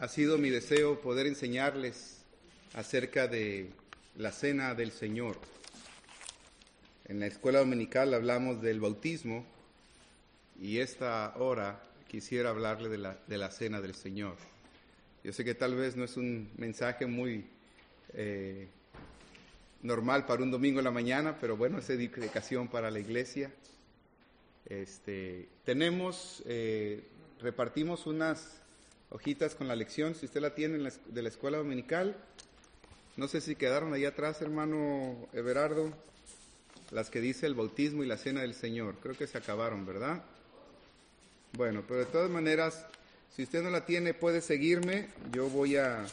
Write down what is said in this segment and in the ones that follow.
ha sido mi deseo poder enseñarles acerca de la Cena del Señor. En la escuela dominical hablamos del bautismo y esta hora quisiera hablarle de la Cena del Señor. Yo sé que tal vez no es un mensaje muy normal para un domingo en la mañana, pero bueno, es dedicación para la iglesia. Repartimos unas hojitas con la lección, si usted la tiene de la escuela dominical. No sé si quedaron ahí atrás, hermano Everardo, las que dice el bautismo y la Cena del Señor. Creo que se acabaron, ¿verdad? Bueno, pero de todas maneras, si usted no la tiene, puede seguirme. Yo voy a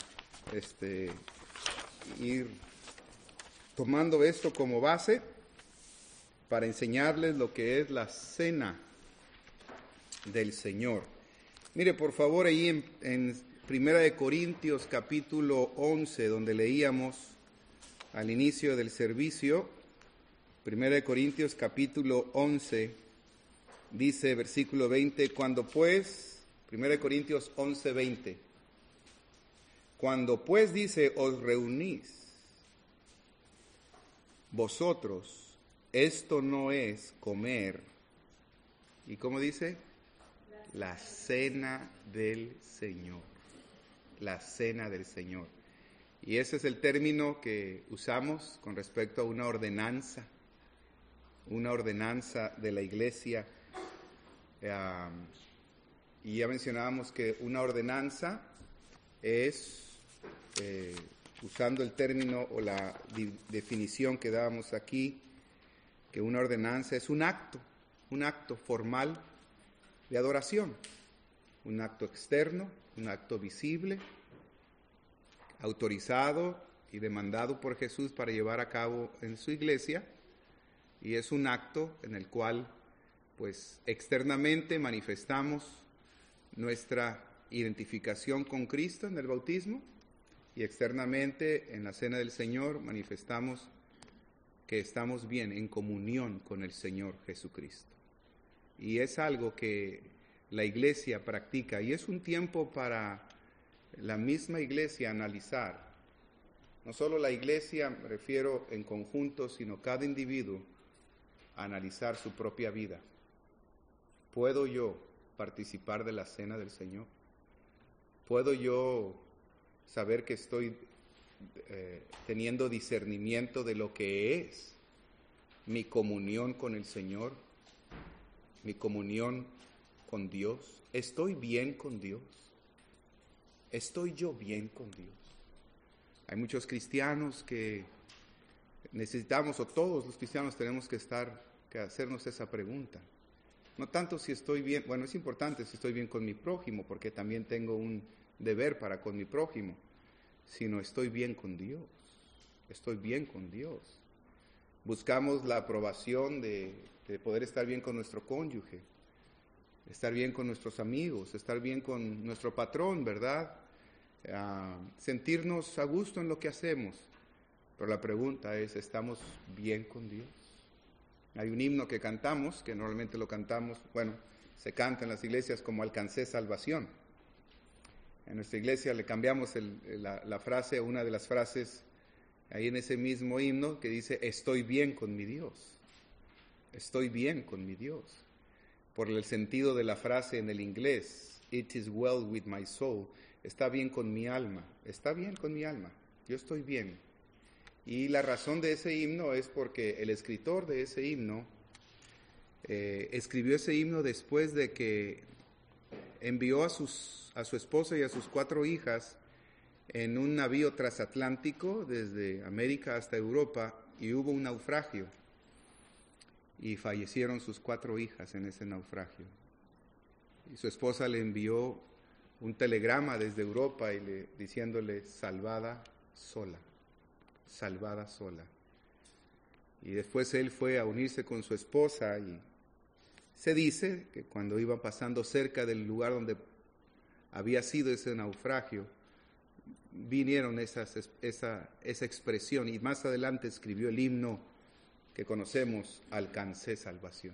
ir tomando esto como base para enseñarles lo que es la Cena del Señor. Mire, por favor, ahí en Primera de Corintios, capítulo 11, donde leíamos al inicio del servicio, Primera de Corintios, capítulo 11, dice, versículo 20, Primera de Corintios 11, 20, cuando pues, dice, os reunís, vosotros, esto no es comer, ¿y cómo dice? La Cena del Señor. La Cena del Señor. Y ese es el término que usamos con respecto a una ordenanza de la iglesia. Y ya mencionábamos que una ordenanza es, usando el término o la definición que dábamos aquí, que una ordenanza es un acto formal de adoración, un acto externo, un acto visible, autorizado y demandado por Jesús para llevar a cabo en su iglesia, y es un acto en el cual, pues, externamente manifestamos nuestra identificación con Cristo en el bautismo, y externamente en la Cena del Señor manifestamos que estamos bien en comunión con el Señor Jesucristo. Y es algo que la iglesia practica, y es un tiempo para la misma iglesia analizar. No solo la iglesia, me refiero en conjunto, sino cada individuo analizar su propia vida. ¿Puedo yo participar de la Cena del Señor? ¿Puedo yo saber que estoy teniendo discernimiento de lo que es mi comunión con el Señor? Mi comunión con Dios. ¿Estoy bien con Dios? ¿Estoy yo bien con Dios? Hay muchos cristianos que necesitamos, o todos los cristianos tenemos que hacernos esa pregunta. No tanto si estoy bien, bueno, es importante si estoy bien con mi prójimo, porque también tengo un deber para con mi prójimo, sino estoy bien con Dios. Estoy bien con Dios. Buscamos la aprobación de poder estar bien con nuestro cónyuge, estar bien con nuestros amigos, estar bien con nuestro patrón, ¿verdad? Sentirnos a gusto en lo que hacemos. Pero la pregunta es, ¿estamos bien con Dios? Hay un himno que cantamos, que normalmente lo cantamos, se canta en las iglesias como Alcancé salvación. En nuestra iglesia le cambiamos la frase, una de las frases, ahí en ese mismo himno, que dice, estoy bien con mi Dios. Estoy bien con mi Dios. Por el sentido de la frase en el inglés, it is well with my soul, está bien con mi alma, está bien con mi alma, yo estoy bien. Y la razón de ese himno es porque el escritor de ese himno escribió ese himno después de que envió a su esposa y a sus 4 hijas en un navío transatlántico desde América hasta Europa, y hubo un naufragio y fallecieron sus 4 hijas en ese naufragio. Y su esposa le envió un telegrama desde Europa diciéndole, salvada sola. Y después él fue a unirse con su esposa, y se dice que cuando iban pasando cerca del lugar donde había sido ese naufragio, vinieron esa expresión, y más adelante escribió el himno que conocemos, Alcancé salvación.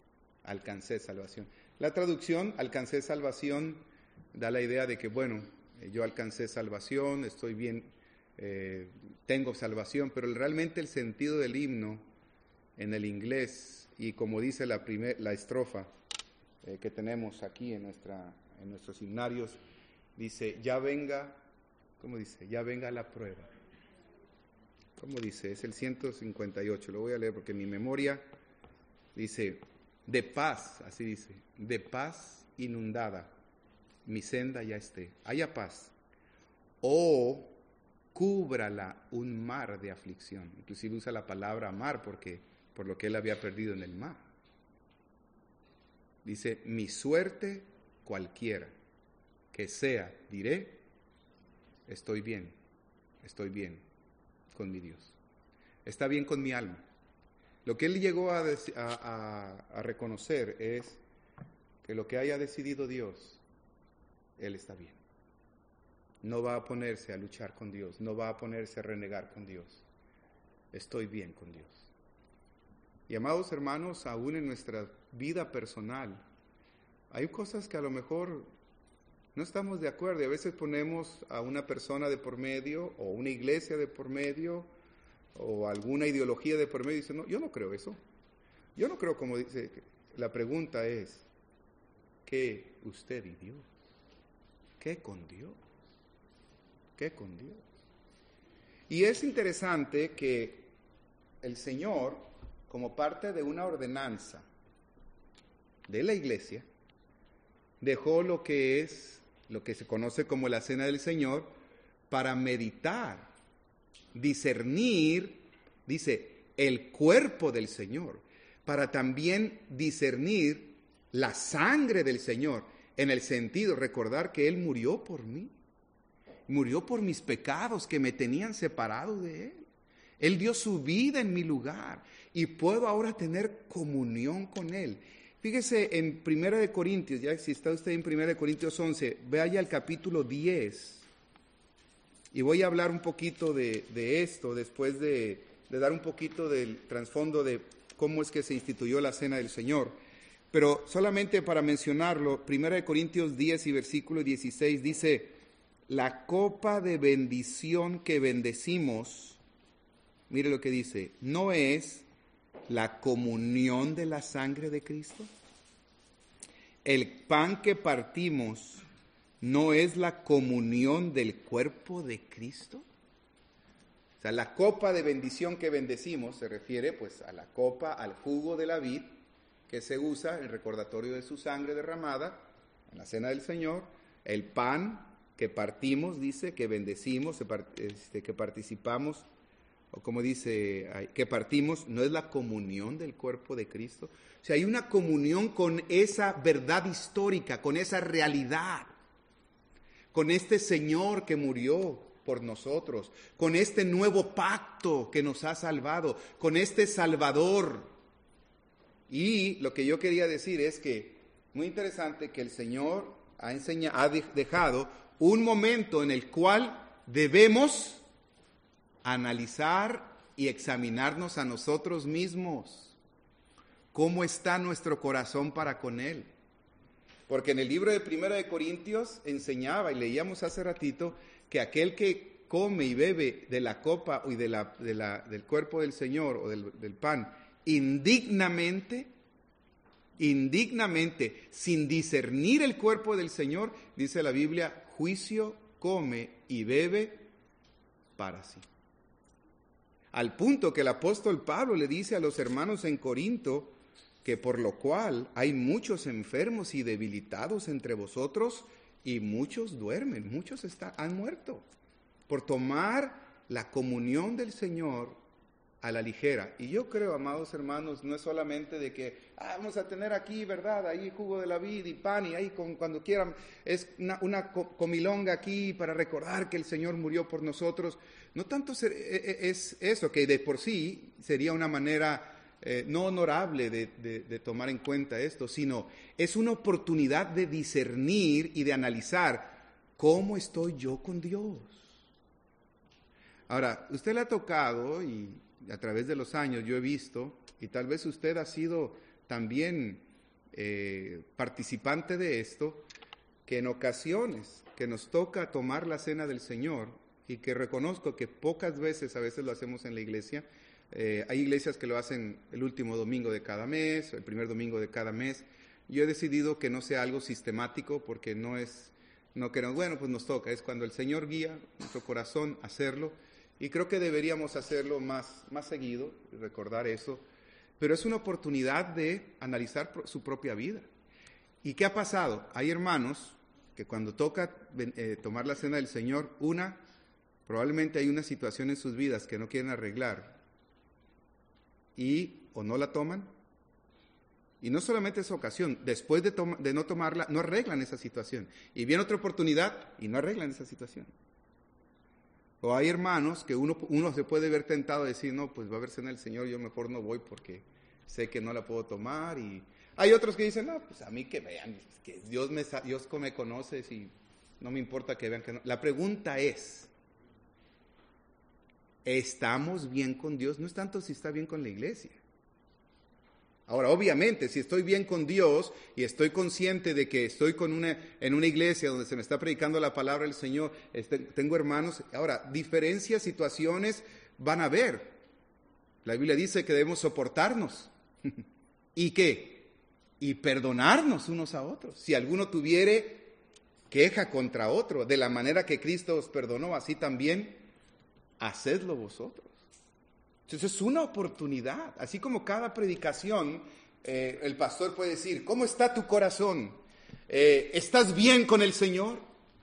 Alcancé salvación. La traducción, alcancé salvación, da la idea de que, yo alcancé salvación, estoy bien, tengo salvación, pero realmente el sentido del himno en el inglés, y como dice la estrofa que tenemos aquí en nuestros himnarios, dice, ya venga, ¿cómo dice? Ya venga la prueba. ¿Cómo dice? Es el 158, lo voy a leer porque mi memoria dice, de paz, así dice, de paz inundada, mi senda ya esté, haya paz, o cúbrala un mar de aflicción. Inclusive usa la palabra mar porque por lo que él había perdido en el mar. Dice, mi suerte cualquiera que sea, diré, estoy bien con mi Dios. Está bien con mi alma. Lo que él llegó a reconocer es que lo que haya decidido Dios, él está bien. No va a ponerse a luchar con Dios, no va a ponerse a renegar con Dios. Estoy bien con Dios. Y amados hermanos, aún en nuestra vida personal, hay cosas que a lo mejor no estamos de acuerdo y a veces ponemos a una persona de por medio o una iglesia de por medio o alguna ideología de por medio y dice, no, yo no creo eso. Yo no creo como dice, la pregunta es, ¿qué usted y Dios? ¿Qué con Dios? ¿Qué con Dios? Y es interesante que el Señor, como parte de una ordenanza de la iglesia, dejó lo que se conoce como la Cena del Señor para meditar, discernir, dice, el cuerpo del Señor, para también discernir la sangre del Señor, en el sentido, recordar que Él murió por mí, murió por mis pecados que me tenían separado de Él. Él dio su vida en mi lugar y puedo ahora tener comunión con Él. Fíjese en 1 Corintios, ya si está usted en 1 Corintios 11, vaya al capítulo 10 y voy a hablar un poquito de esto después de dar un poquito del trasfondo de cómo es que se instituyó la Cena del Señor. Pero solamente para mencionarlo, 1 Corintios 10 y versículo 16 dice, la copa de bendición que bendecimos, mire lo que dice, ¿no es la comunión de la sangre de Cristo? El pan que partimos, ¿no es la comunión del cuerpo de Cristo? O sea, la copa de bendición que bendecimos se refiere pues a la copa, al jugo de la vid, que se usa en recordatorio de su sangre derramada en la Cena del Señor, el pan que partimos, dice, que bendecimos, que participamos, o como dice, que partimos, ¿no es la comunión del cuerpo de Cristo? O sea, hay una comunión con esa verdad histórica, con esa realidad, con este Señor que murió por nosotros, con este nuevo pacto que nos ha salvado, con este Salvador. Y lo que yo quería decir es que, muy interesante que el Señor ha dejado un momento en el cual debemos analizar y examinarnos a nosotros mismos. ¿Cómo está nuestro corazón para con Él? Porque en el libro de 1 Corintios enseñaba, y leíamos hace ratito, que aquel que come y bebe de la copa y del cuerpo del Señor o del pan, indignamente, sin discernir el cuerpo del Señor, dice la Biblia, juicio come y bebe para sí. Al punto que el apóstol Pablo le dice a los hermanos en Corinto que por lo cual hay muchos enfermos y debilitados entre vosotros y muchos duermen, muchos han muerto por tomar la comunión del Señor a la ligera. Y yo creo, amados hermanos, no es solamente de que vamos a tener aquí, ¿verdad? Ahí jugo de la vid y pan y ahí cuando quieran es una comilonga aquí para recordar que el Señor murió por nosotros. No tanto es eso, que de por sí sería una manera no honorable de tomar en cuenta esto, sino es una oportunidad de discernir y de analizar cómo estoy yo con Dios. Ahora, usted le ha tocado y a través de los años yo he visto, y tal vez usted ha sido también participante de esto, que en ocasiones que nos toca tomar la cena del Señor, y que reconozco que pocas veces, a veces lo hacemos en la iglesia, hay iglesias que lo hacen el último domingo de cada mes, el primer domingo de cada mes. Yo he decidido que no sea algo sistemático, porque no queremos, bueno, pues nos toca, es cuando el Señor guía nuestro corazón a hacerlo, y creo que deberíamos hacerlo más seguido, recordar eso, pero es una oportunidad de analizar su propia vida. ¿Y qué ha pasado? Hay hermanos que cuando toca tomar la cena del Señor, probablemente hay una situación en sus vidas que no quieren arreglar, y o no la toman, y no solamente esa ocasión, después de no tomarla, no arreglan esa situación, y viene otra oportunidad y no arreglan esa situación. O hay hermanos que uno se puede ver tentado a decir, no, pues va a haber cena del Señor, yo mejor no voy porque sé que no la puedo tomar. Y hay otros que dicen, no, pues a mí que vean, que Dios me conoce y no me importa que vean que no. La pregunta es, ¿estamos bien con Dios? No es tanto si está bien con la iglesia. Ahora, obviamente, si estoy bien con Dios y estoy consciente de que estoy en una iglesia donde se me está predicando la palabra del Señor, tengo hermanos, ahora, diferencias, situaciones van a haber. La Biblia dice que debemos soportarnos. ¿Y qué? Y perdonarnos unos a otros. Si alguno tuviere queja contra otro, de la manera que Cristo os perdonó, así también hacedlo vosotros. Entonces es una oportunidad, así como cada predicación, el pastor puede decir, ¿cómo está tu corazón? ¿Estás bien con el Señor?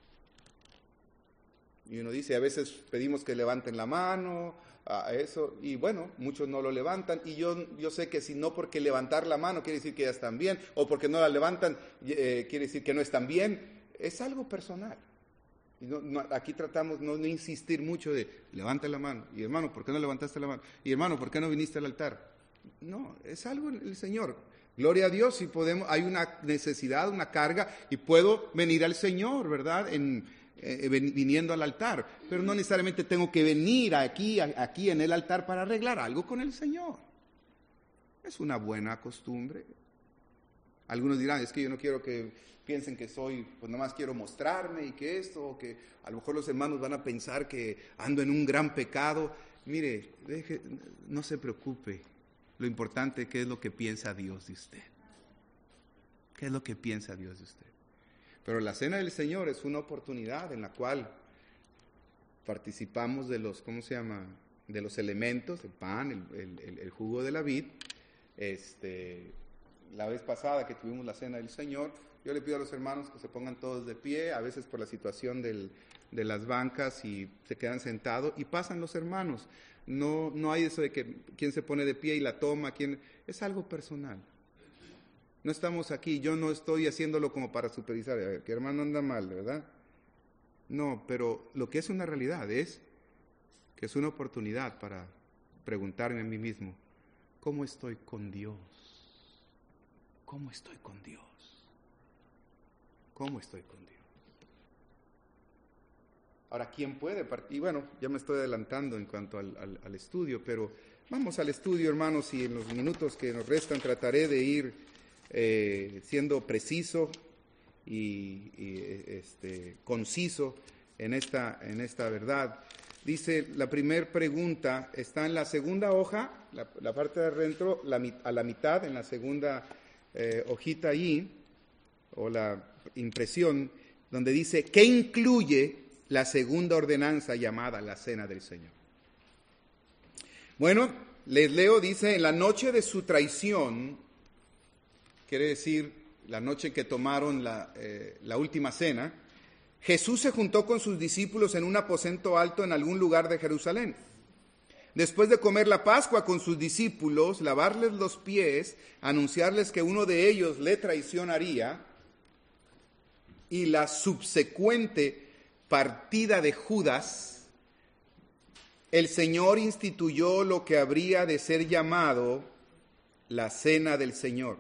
Y uno dice, a veces pedimos que levanten la mano, eso, y bueno, muchos no lo levantan, y yo sé que si no porque levantar la mano quiere decir que ya están bien, o porque no la levantan quiere decir que no están bien, es algo personal. Y aquí tratamos no insistir mucho de levanta la mano, y hermano, ¿por qué no levantaste la mano? Y hermano, ¿por qué no viniste al altar? No, es algo el Señor. Gloria a Dios, si hay una necesidad, una carga, y puedo venir al Señor, ¿verdad? Viniendo al altar, pero no necesariamente tengo que venir aquí en el altar para arreglar algo con el Señor. Es una buena costumbre. Algunos dirán, es que yo no quiero que piensen que pues nomás quiero mostrarme y que esto, o que a lo mejor los hermanos van a pensar que ando en un gran pecado. Mire, no se preocupe. Lo importante es qué es lo que piensa Dios de usted. ¿Qué es lo que piensa Dios de usted? Pero la cena del Señor es una oportunidad en la cual participamos de los, de los elementos, el pan, el jugo de la vid. La vez pasada que tuvimos la cena del Señor, yo le pido a los hermanos que se pongan todos de pie, a veces por la situación de las bancas y se quedan sentados y pasan los hermanos. No hay eso de que quién se pone de pie y la toma, es algo personal. No estamos aquí, yo no estoy haciéndolo como para supervisar, a ver, que hermano anda mal, ¿verdad? No, pero lo que es una realidad es que es una oportunidad para preguntarme a mí mismo, ¿cómo estoy con Dios? ¿Cómo estoy con Dios? ¿Cómo estoy con Dios? Ahora, ¿quién puede partir? Y bueno, ya me estoy adelantando en cuanto al estudio, pero vamos al estudio, hermanos, y en los minutos que nos restan trataré de ir siendo preciso y conciso en esta verdad. Dice, la primera pregunta está en la segunda hoja, la parte de adentro, a la mitad, en la segunda hojita ahí, o la impresión, donde dice, ¿qué incluye la segunda ordenanza llamada la Cena del Señor? Bueno, les leo, dice, en la noche de su traición, quiere decir la noche que tomaron la última cena, Jesús se juntó con sus discípulos en un aposento alto en algún lugar de Jerusalén. Después de comer la Pascua con sus discípulos, lavarles los pies, anunciarles que uno de ellos le traicionaría, y la subsecuente partida de Judas, el Señor instituyó lo que habría de ser llamado la Cena del Señor.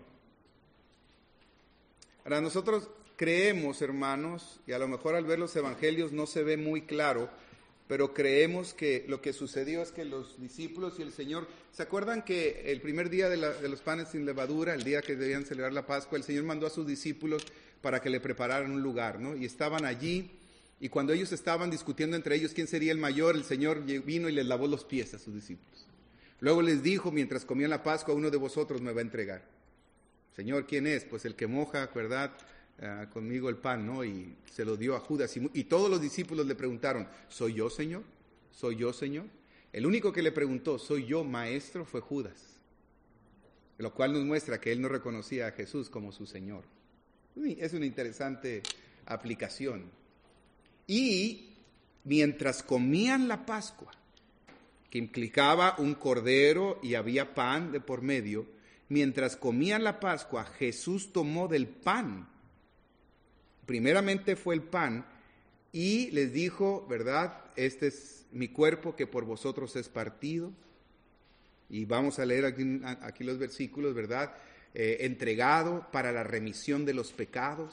Ahora, nosotros creemos, hermanos, y a lo mejor al ver los evangelios no se ve muy claro, pero creemos que lo que sucedió es que los discípulos y el Señor, ¿se acuerdan que el primer día de los panes sin levadura, el día que debían celebrar la Pascua, el Señor mandó a sus discípulos para que le prepararan un lugar, ¿no? Y estaban allí, Y cuando ellos estaban discutiendo entre ellos quién sería el mayor, el Señor vino y les lavó los pies a sus discípulos. Luego les dijo, mientras comían la Pascua, uno de vosotros me va a entregar. Señor, ¿quién es? Pues el que moja, ¿verdad? Conmigo el pan, ¿no? Y se lo dio a Judas. Y todos los discípulos le preguntaron, ¿soy yo, Señor? ¿Soy yo, Señor? El único que le preguntó, ¿soy yo, maestro? Fue Judas. Lo cual nos muestra que él no reconocía a Jesús como su Señor. Es una interesante aplicación. Y mientras comían la Pascua, que implicaba un cordero y había pan de por medio, mientras comían la Pascua, Jesús tomó del pan. Primeramente fue el pan y les dijo, ¿verdad? Este es mi cuerpo que por vosotros es partido. Y vamos a leer aquí los versículos, ¿verdad? Entregado para la remisión de los pecados.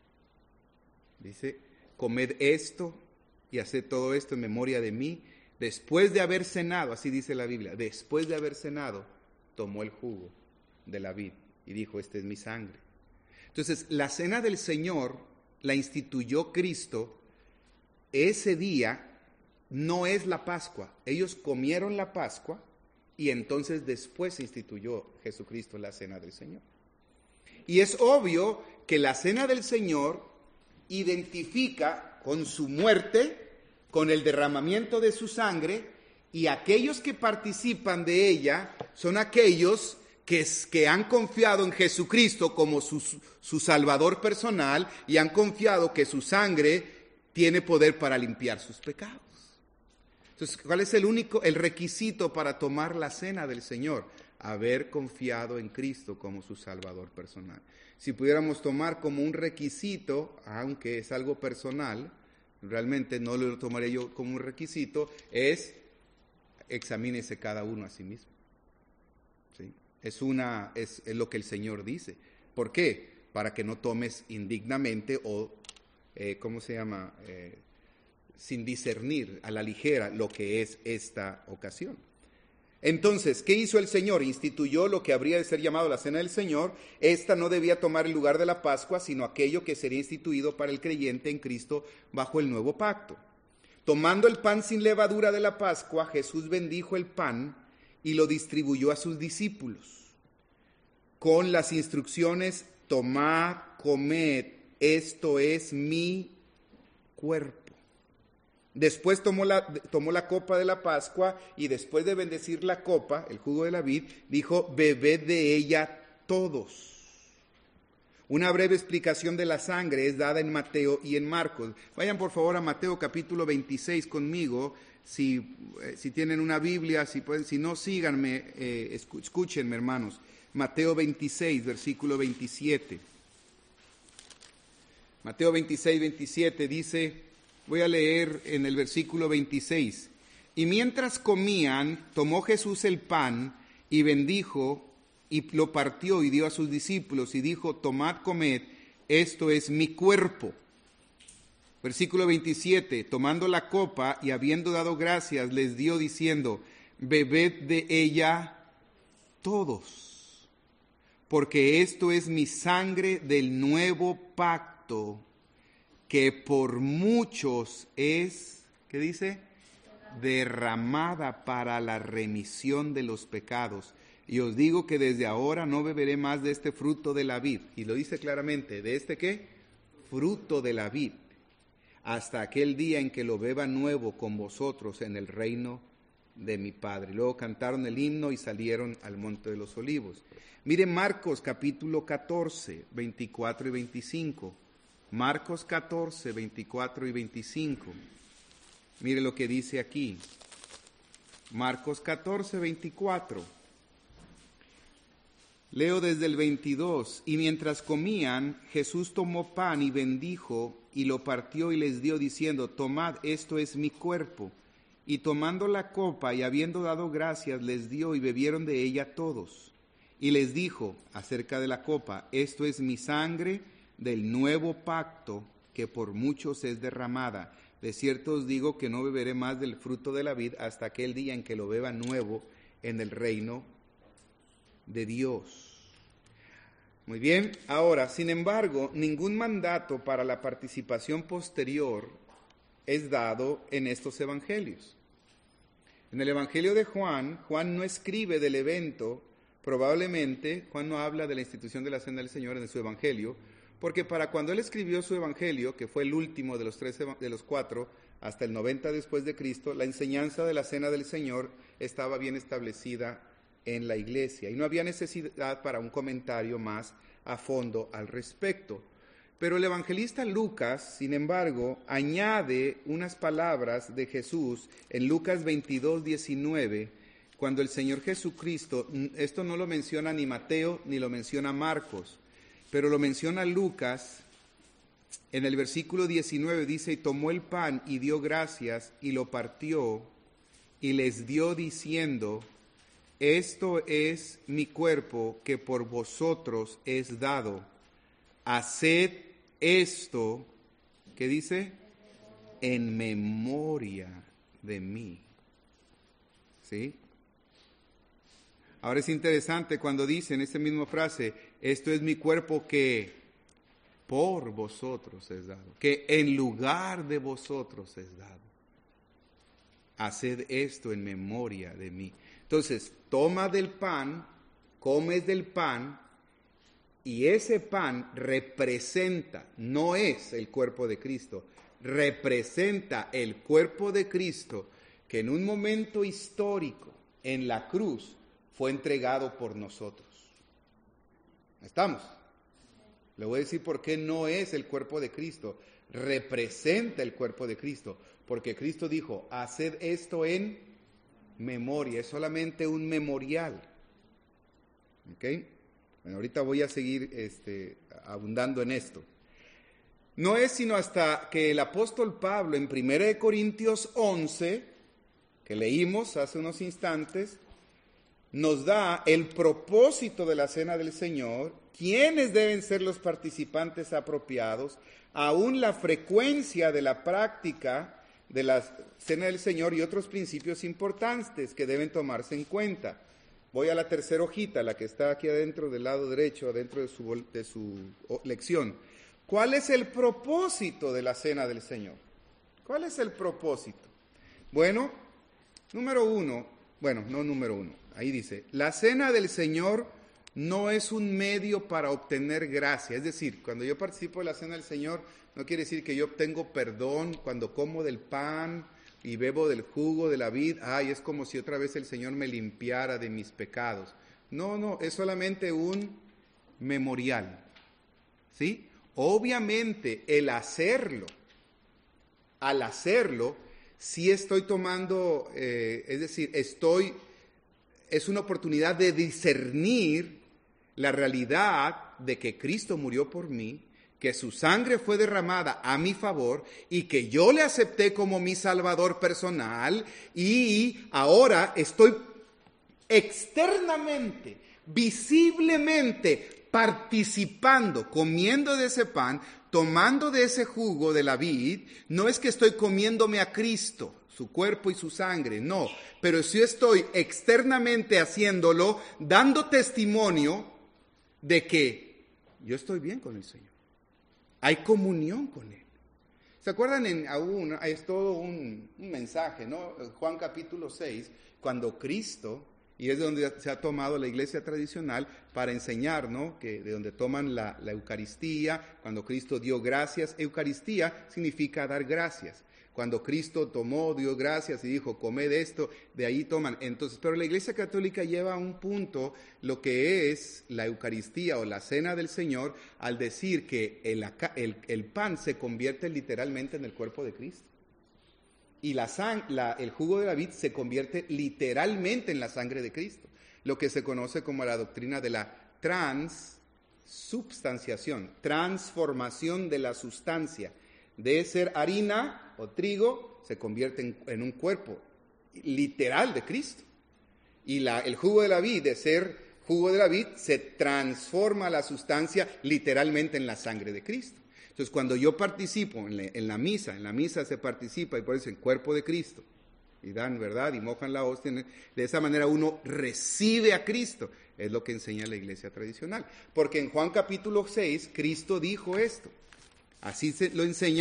Dice, comed esto y haced todo esto en memoria de mí. Después de haber cenado, así dice la Biblia, después de haber cenado, tomó el jugo de la vid y dijo, esta es mi sangre. Entonces, la cena del Señor la instituyó Cristo. Ese día no es la Pascua. Ellos comieron la Pascua y entonces después se instituyó Jesucristo la cena del Señor. Y es obvio que la cena del Señor identifica con su muerte, con el derramamiento de su sangre, y aquellos que participan de ella son aquellos que han confiado en Jesucristo como su Salvador personal y han confiado que su sangre tiene poder para limpiar sus pecados. Entonces, ¿cuál es el requisito para tomar la cena del Señor? Haber confiado en Cristo como su Salvador personal. Si pudiéramos tomar como un requisito, aunque es algo personal, realmente no lo tomaré yo como un requisito, es examínese cada uno a sí mismo. ¿Sí? Es lo que el Señor dice. ¿Por qué? Para que no tomes indignamente o, sin discernir a la ligera lo que es esta ocasión. Entonces, ¿qué hizo el Señor? Instituyó lo que habría de ser llamado la cena del Señor. Esta no debía tomar el lugar de la Pascua, sino aquello que sería instituido para el creyente en Cristo bajo el nuevo pacto. Tomando el pan sin levadura de la Pascua, Jesús bendijo el pan y lo distribuyó a sus discípulos, con las instrucciones, tomad, comed, esto es mi cuerpo. Después tomó la copa de la Pascua y después de bendecir la copa, el jugo de la vid, dijo, bebed de ella todos. Una breve explicación de la sangre es dada en Mateo y en Marcos. Vayan por favor a Mateo capítulo 26 conmigo, si tienen una Biblia, si pueden, si no, síganme, escúchenme hermanos. Mateo 26, versículo 27. Mateo 26, 27 dice, voy a leer en el versículo 26. Y mientras comían, tomó Jesús el pan y bendijo y lo partió y dio a sus discípulos y dijo, tomad, comed, esto es mi cuerpo. Versículo 27, tomando la copa y habiendo dado gracias, les dio diciendo, bebed de ella todos, porque esto es mi sangre del nuevo pacto, que por muchos es, ¿qué dice? Derramada para la remisión de los pecados. Y os digo que desde ahora no beberé más de este fruto de la vid. Y lo dice claramente, ¿de este qué? Fruto de la vid, hasta aquel día en que lo beba nuevo con vosotros en el reino de mi Padre. Luego cantaron el himno y salieron al monte de los olivos. Miren Marcos capítulo 14, 24 y 25. Marcos 14, 24 y 25. Mire lo que dice aquí. Marcos 14, 24. Leo desde el 22. Y mientras comían, Jesús tomó pan y bendijo, y lo partió y les dio, diciendo, tomad, esto es mi cuerpo. Y tomando la copa y habiendo dado gracias, les dio y bebieron de ella todos. Y les dijo acerca de la copa, esto es mi sangre del nuevo pacto, que por muchos es derramada. De cierto os digo que no beberé más del fruto de la vid hasta aquel día en que lo beba nuevo en el reino de Dios. Muy bien, ahora, sin embargo, ningún mandato para la participación posterior es dado en estos evangelios. En el evangelio de Juan, Juan no escribe del evento, probablemente Juan no habla de la institución de la Cena del Señor en su evangelio, porque para cuando él escribió su evangelio, que fue el último de los 4, hasta el 90 después de Cristo, la enseñanza de la Cena del Señor estaba bien establecida en la iglesia y no había necesidad para un comentario más a fondo al respecto. Pero el evangelista Lucas, sin embargo, añade unas palabras de Jesús en Lucas 22:19, cuando el Señor Jesucristo, esto no lo menciona ni Mateo ni lo menciona Marcos, pero lo menciona Lucas. En el versículo 19 dice, y tomó el pan y dio gracias y lo partió y les dio diciendo, esto es mi cuerpo que por vosotros es dado. Haced esto, ¿qué dice? En memoria de mí. ¿Sí? Ahora es interesante cuando dice en esta misma frase, esto es mi cuerpo que por vosotros es dado, que en lugar de vosotros es dado. Haced esto en memoria de mí. Entonces, toma del pan, comes del pan, y ese pan representa, no es el cuerpo de Cristo, representa el cuerpo de Cristo que en un momento histórico en la cruz fue entregado por nosotros. ¿Estamos? Le voy a decir por qué no es el cuerpo de Cristo, representa el cuerpo de Cristo, porque Cristo dijo, haced esto en memoria, es solamente un memorial. ¿Ok? Bueno, ahorita voy a seguir abundando en esto. No es sino hasta que el apóstol Pablo en 1 Corintios 11, que leímos hace unos instantes, nos da el propósito de la Cena del Señor, quiénes deben ser los participantes apropiados, aún la frecuencia de la práctica de la Cena del Señor y otros principios importantes que deben tomarse en cuenta. Voy a la tercera hojita, la que está aquí adentro del lado derecho, adentro de su lección. ¿Cuál es el propósito de la Cena del Señor? ¿Cuál es el propósito? Bueno, número uno, ahí dice, la Cena del Señor no es un medio para obtener gracia. Es decir, cuando yo participo de la Cena del Señor, no quiere decir que yo obtengo perdón cuando como del pan y bebo del jugo de la vid. Ay, es como si otra vez el Señor me limpiara de mis pecados. No, es solamente un memorial. ¿Sí? Obviamente, al hacerlo, sí estoy tomando, es una oportunidad de discernir la realidad de que Cristo murió por mí, que su sangre fue derramada a mi favor y que yo le acepté como mi Salvador personal y ahora estoy externamente, visiblemente participando, comiendo de ese pan, tomando de ese jugo de la vid. No es que estoy comiéndome a Cristo, su cuerpo y su sangre, no, pero sí estoy externamente haciéndolo, dando testimonio de que yo estoy bien con el Señor. Hay comunión con Él. ¿Se acuerdan? Es todo un mensaje, ¿no? Juan capítulo 6, cuando Cristo, y es de donde se ha tomado la iglesia tradicional para enseñar, ¿no? Que de donde toman la Eucaristía, cuando Cristo dio gracias. Eucaristía significa dar gracias. Cuando Cristo tomó, dio gracias y dijo, comed esto, de ahí toman. Entonces, pero la Iglesia Católica lleva a un punto lo que es la Eucaristía o la Cena del Señor al decir que el pan se convierte literalmente en el cuerpo de Cristo. Y el jugo de la vid se convierte literalmente en la sangre de Cristo. Lo que se conoce como la doctrina de la transubstanciación, transformación de la sustancia. De ser harina o trigo, se convierte en un cuerpo literal de Cristo. Y el jugo de la vid, de ser jugo de la vid, se transforma la sustancia literalmente en la sangre de Cristo. Entonces, cuando yo participo en la misa se participa, y por eso en cuerpo de Cristo, y dan, ¿verdad? Y mojan la hostia. De esa manera uno recibe a Cristo. Es lo que enseña la iglesia tradicional. Porque en Juan capítulo 6, Cristo dijo esto. Así lo enseñan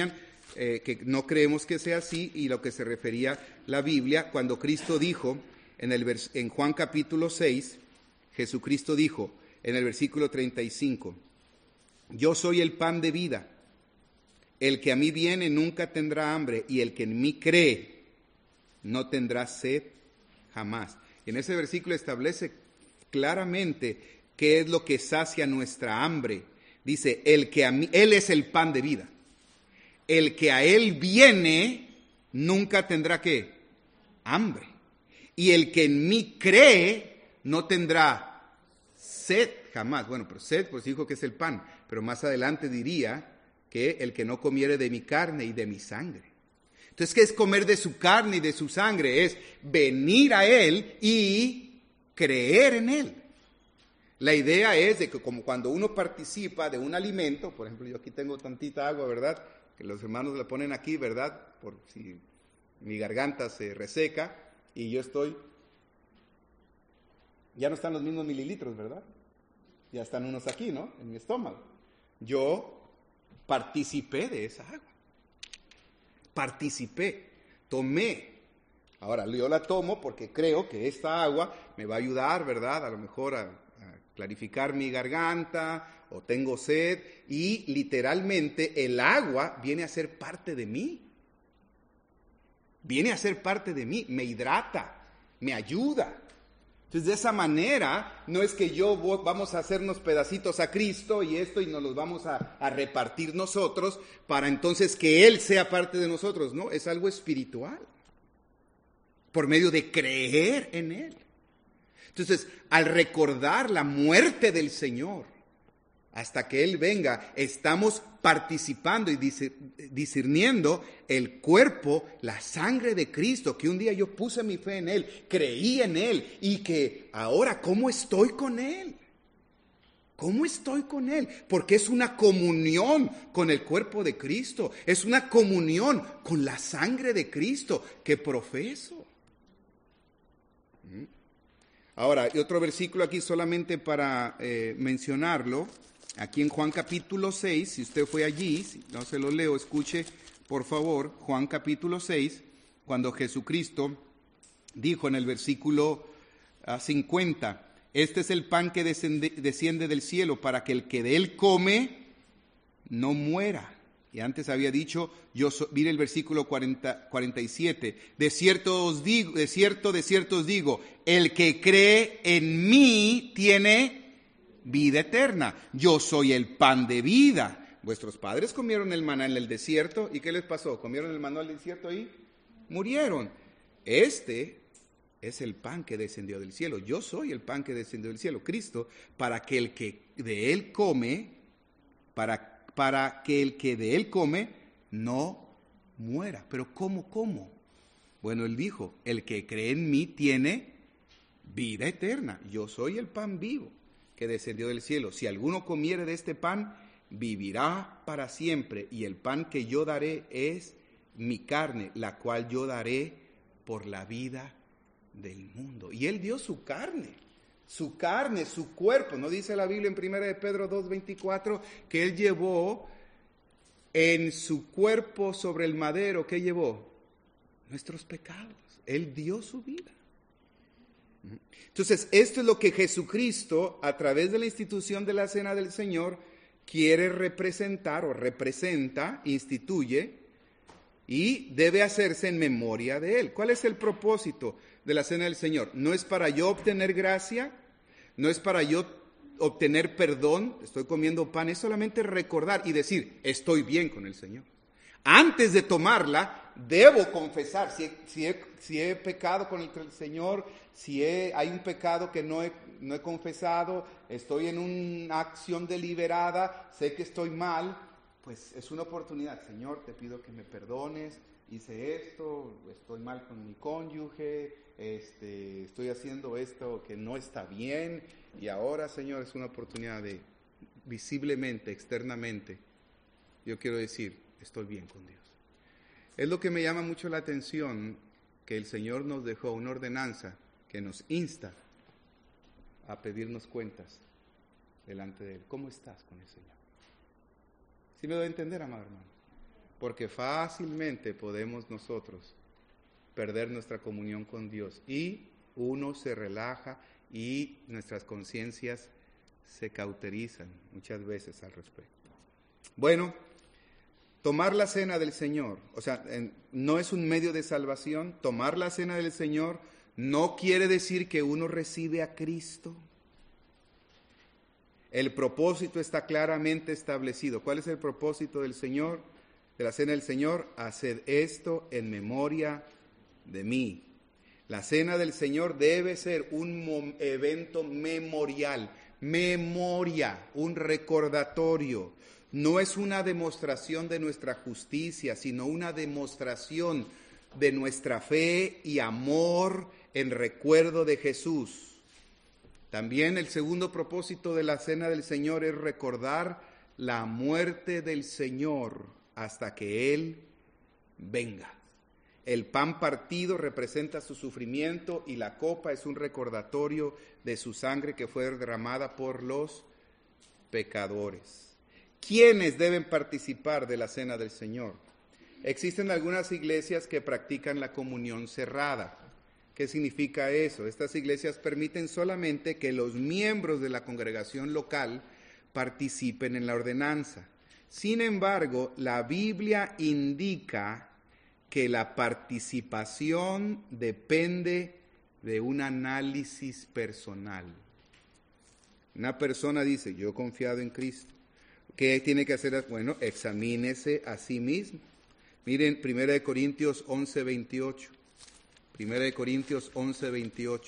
que no creemos que sea así, y lo que se refería la Biblia cuando Cristo dijo en Juan capítulo 6, Jesucristo dijo en el versículo 35, yo soy el pan de vida, el que a mí viene nunca tendrá hambre, y el que en mí cree no tendrá sed jamás. Y en ese versículo establece claramente qué es lo que sacia nuestra hambre. Dice, Él es el pan de vida. El que a Él viene nunca tendrá ¿qué? Hambre. Y el que en mí cree no tendrá sed jamás. Bueno, pero sed, pues dijo que es el pan. Pero más adelante diría que el que no comiere de mi carne y de mi sangre. Entonces, ¿qué es comer de su carne y de su sangre? Es venir a Él y creer en Él. La idea es de que como cuando uno participa de un alimento, por ejemplo, yo aquí tengo tantita agua, ¿verdad? Que los hermanos la ponen aquí, ¿verdad? Por si mi garganta se reseca y yo estoy... Ya no están los mismos mililitros, ¿verdad? Ya están unos aquí, ¿no? En mi estómago. Yo participé de esa agua. Participé, tomé. Ahora, yo la tomo porque creo que esta agua me va a ayudar, ¿verdad? A lo mejor a clarificar mi garganta, o tengo sed, y literalmente el agua viene a ser parte de mí. Viene a ser parte de mí, me hidrata, me ayuda. Entonces, de esa manera, no es que vamos a hacernos pedacitos a Cristo y nos los vamos a repartir nosotros para entonces que Él sea parte de nosotros. No, es algo espiritual, por medio de creer en Él. Entonces, al recordar la muerte del Señor, hasta que Él venga, estamos participando y discerniendo el cuerpo, la sangre de Cristo, que un día yo puse mi fe en Él, creí en Él, y que ahora, ¿cómo estoy con Él? ¿Cómo estoy con Él? Porque es una comunión con el cuerpo de Cristo, es una comunión con la sangre de Cristo que profeso. Ahora, hay otro versículo aquí solamente para mencionarlo. Aquí en Juan capítulo 6, si usted fue allí, si no se lo leo, escuche por favor, Juan capítulo 6, cuando Jesucristo dijo en el versículo 50, este es el pan que desciende del cielo para que el que de él come no muera. Y antes había dicho, mire el versículo 47, de cierto os digo, el que cree en mí tiene vida eterna. Yo soy el pan de vida. Vuestros padres comieron el maná en el desierto, ¿y qué les pasó? ¿Comieron el maná en el desierto y murieron? Este es el pan que descendió del cielo. Yo soy el pan que descendió del cielo, Cristo, para que el que de él come, para que el que de él come no muera. Pero ¿cómo? Bueno, él dijo, el que cree en mí tiene vida eterna. Yo soy el pan vivo que descendió del cielo. Si alguno comiere de este pan, vivirá para siempre. Y el pan que yo daré es mi carne, la cual yo daré por la vida del mundo. Y él dio su carne, su cuerpo. ¿No dice la Biblia en 1 de Pedro 2:24 que él llevó en su cuerpo sobre el madero? ¿Qué llevó? Nuestros pecados. Él dio su vida. Entonces, esto es lo que Jesucristo, a través de la institución de la Cena del Señor, quiere representar o representa, instituye, y debe hacerse en memoria de Él. ¿Cuál es el propósito de la Cena del Señor? No es para yo obtener gracia, no es para yo obtener perdón, estoy comiendo pan, es solamente recordar y decir, estoy bien con el Señor. Antes de tomarla, debo confesar si he pecado con el Señor, si hay un pecado que no he confesado, estoy en una acción deliberada, sé que estoy mal, pues es una oportunidad. Señor, te pido que me perdones, hice esto, estoy mal con mi cónyuge, estoy haciendo esto que no está bien, y ahora, Señor, es una oportunidad de visiblemente, externamente, yo quiero decir, estoy bien con Dios. Es lo que me llama mucho la atención, que el Señor nos dejó una ordenanza que nos insta a pedirnos cuentas delante de Él. ¿Cómo estás con el Señor? ¿Sí me doy a entender, amado hermano? porque fácilmente podemos nosotros perder nuestra comunión con Dios y uno se relaja y nuestras conciencias se cauterizan muchas veces al respecto. Bueno, tomar la cena del Señor, o sea, no es un medio de salvación. Tomar la cena del Señor no quiere decir que uno recibe a Cristo. El propósito está claramente establecido. ¿Cuál es el propósito del Señor, de la cena del Señor? Haced esto en memoria de mí. La cena del Señor debe ser un evento memorial, memoria, un recordatorio. No es una demostración de nuestra justicia, sino una demostración de nuestra fe y amor en recuerdo de Jesús. También el segundo propósito de la cena del Señor es recordar la muerte del Señor hasta que Él venga. El pan partido representa su sufrimiento y la copa es un recordatorio de su sangre que fue derramada por los pecadores. ¿Quiénes deben participar de la cena del Señor? Existen algunas iglesias que practican la comunión cerrada. ¿Qué significa eso? Estas iglesias permiten solamente que los miembros de la congregación local participen en la ordenanza. Sin embargo, la Biblia indica que la participación depende de un análisis personal. Una persona dice, yo he confiado en Cristo. ¿Qué tiene que hacer? Bueno, examínese a sí mismo. Miren, 1 Corintios 11:28. 1 Corintios 11:28.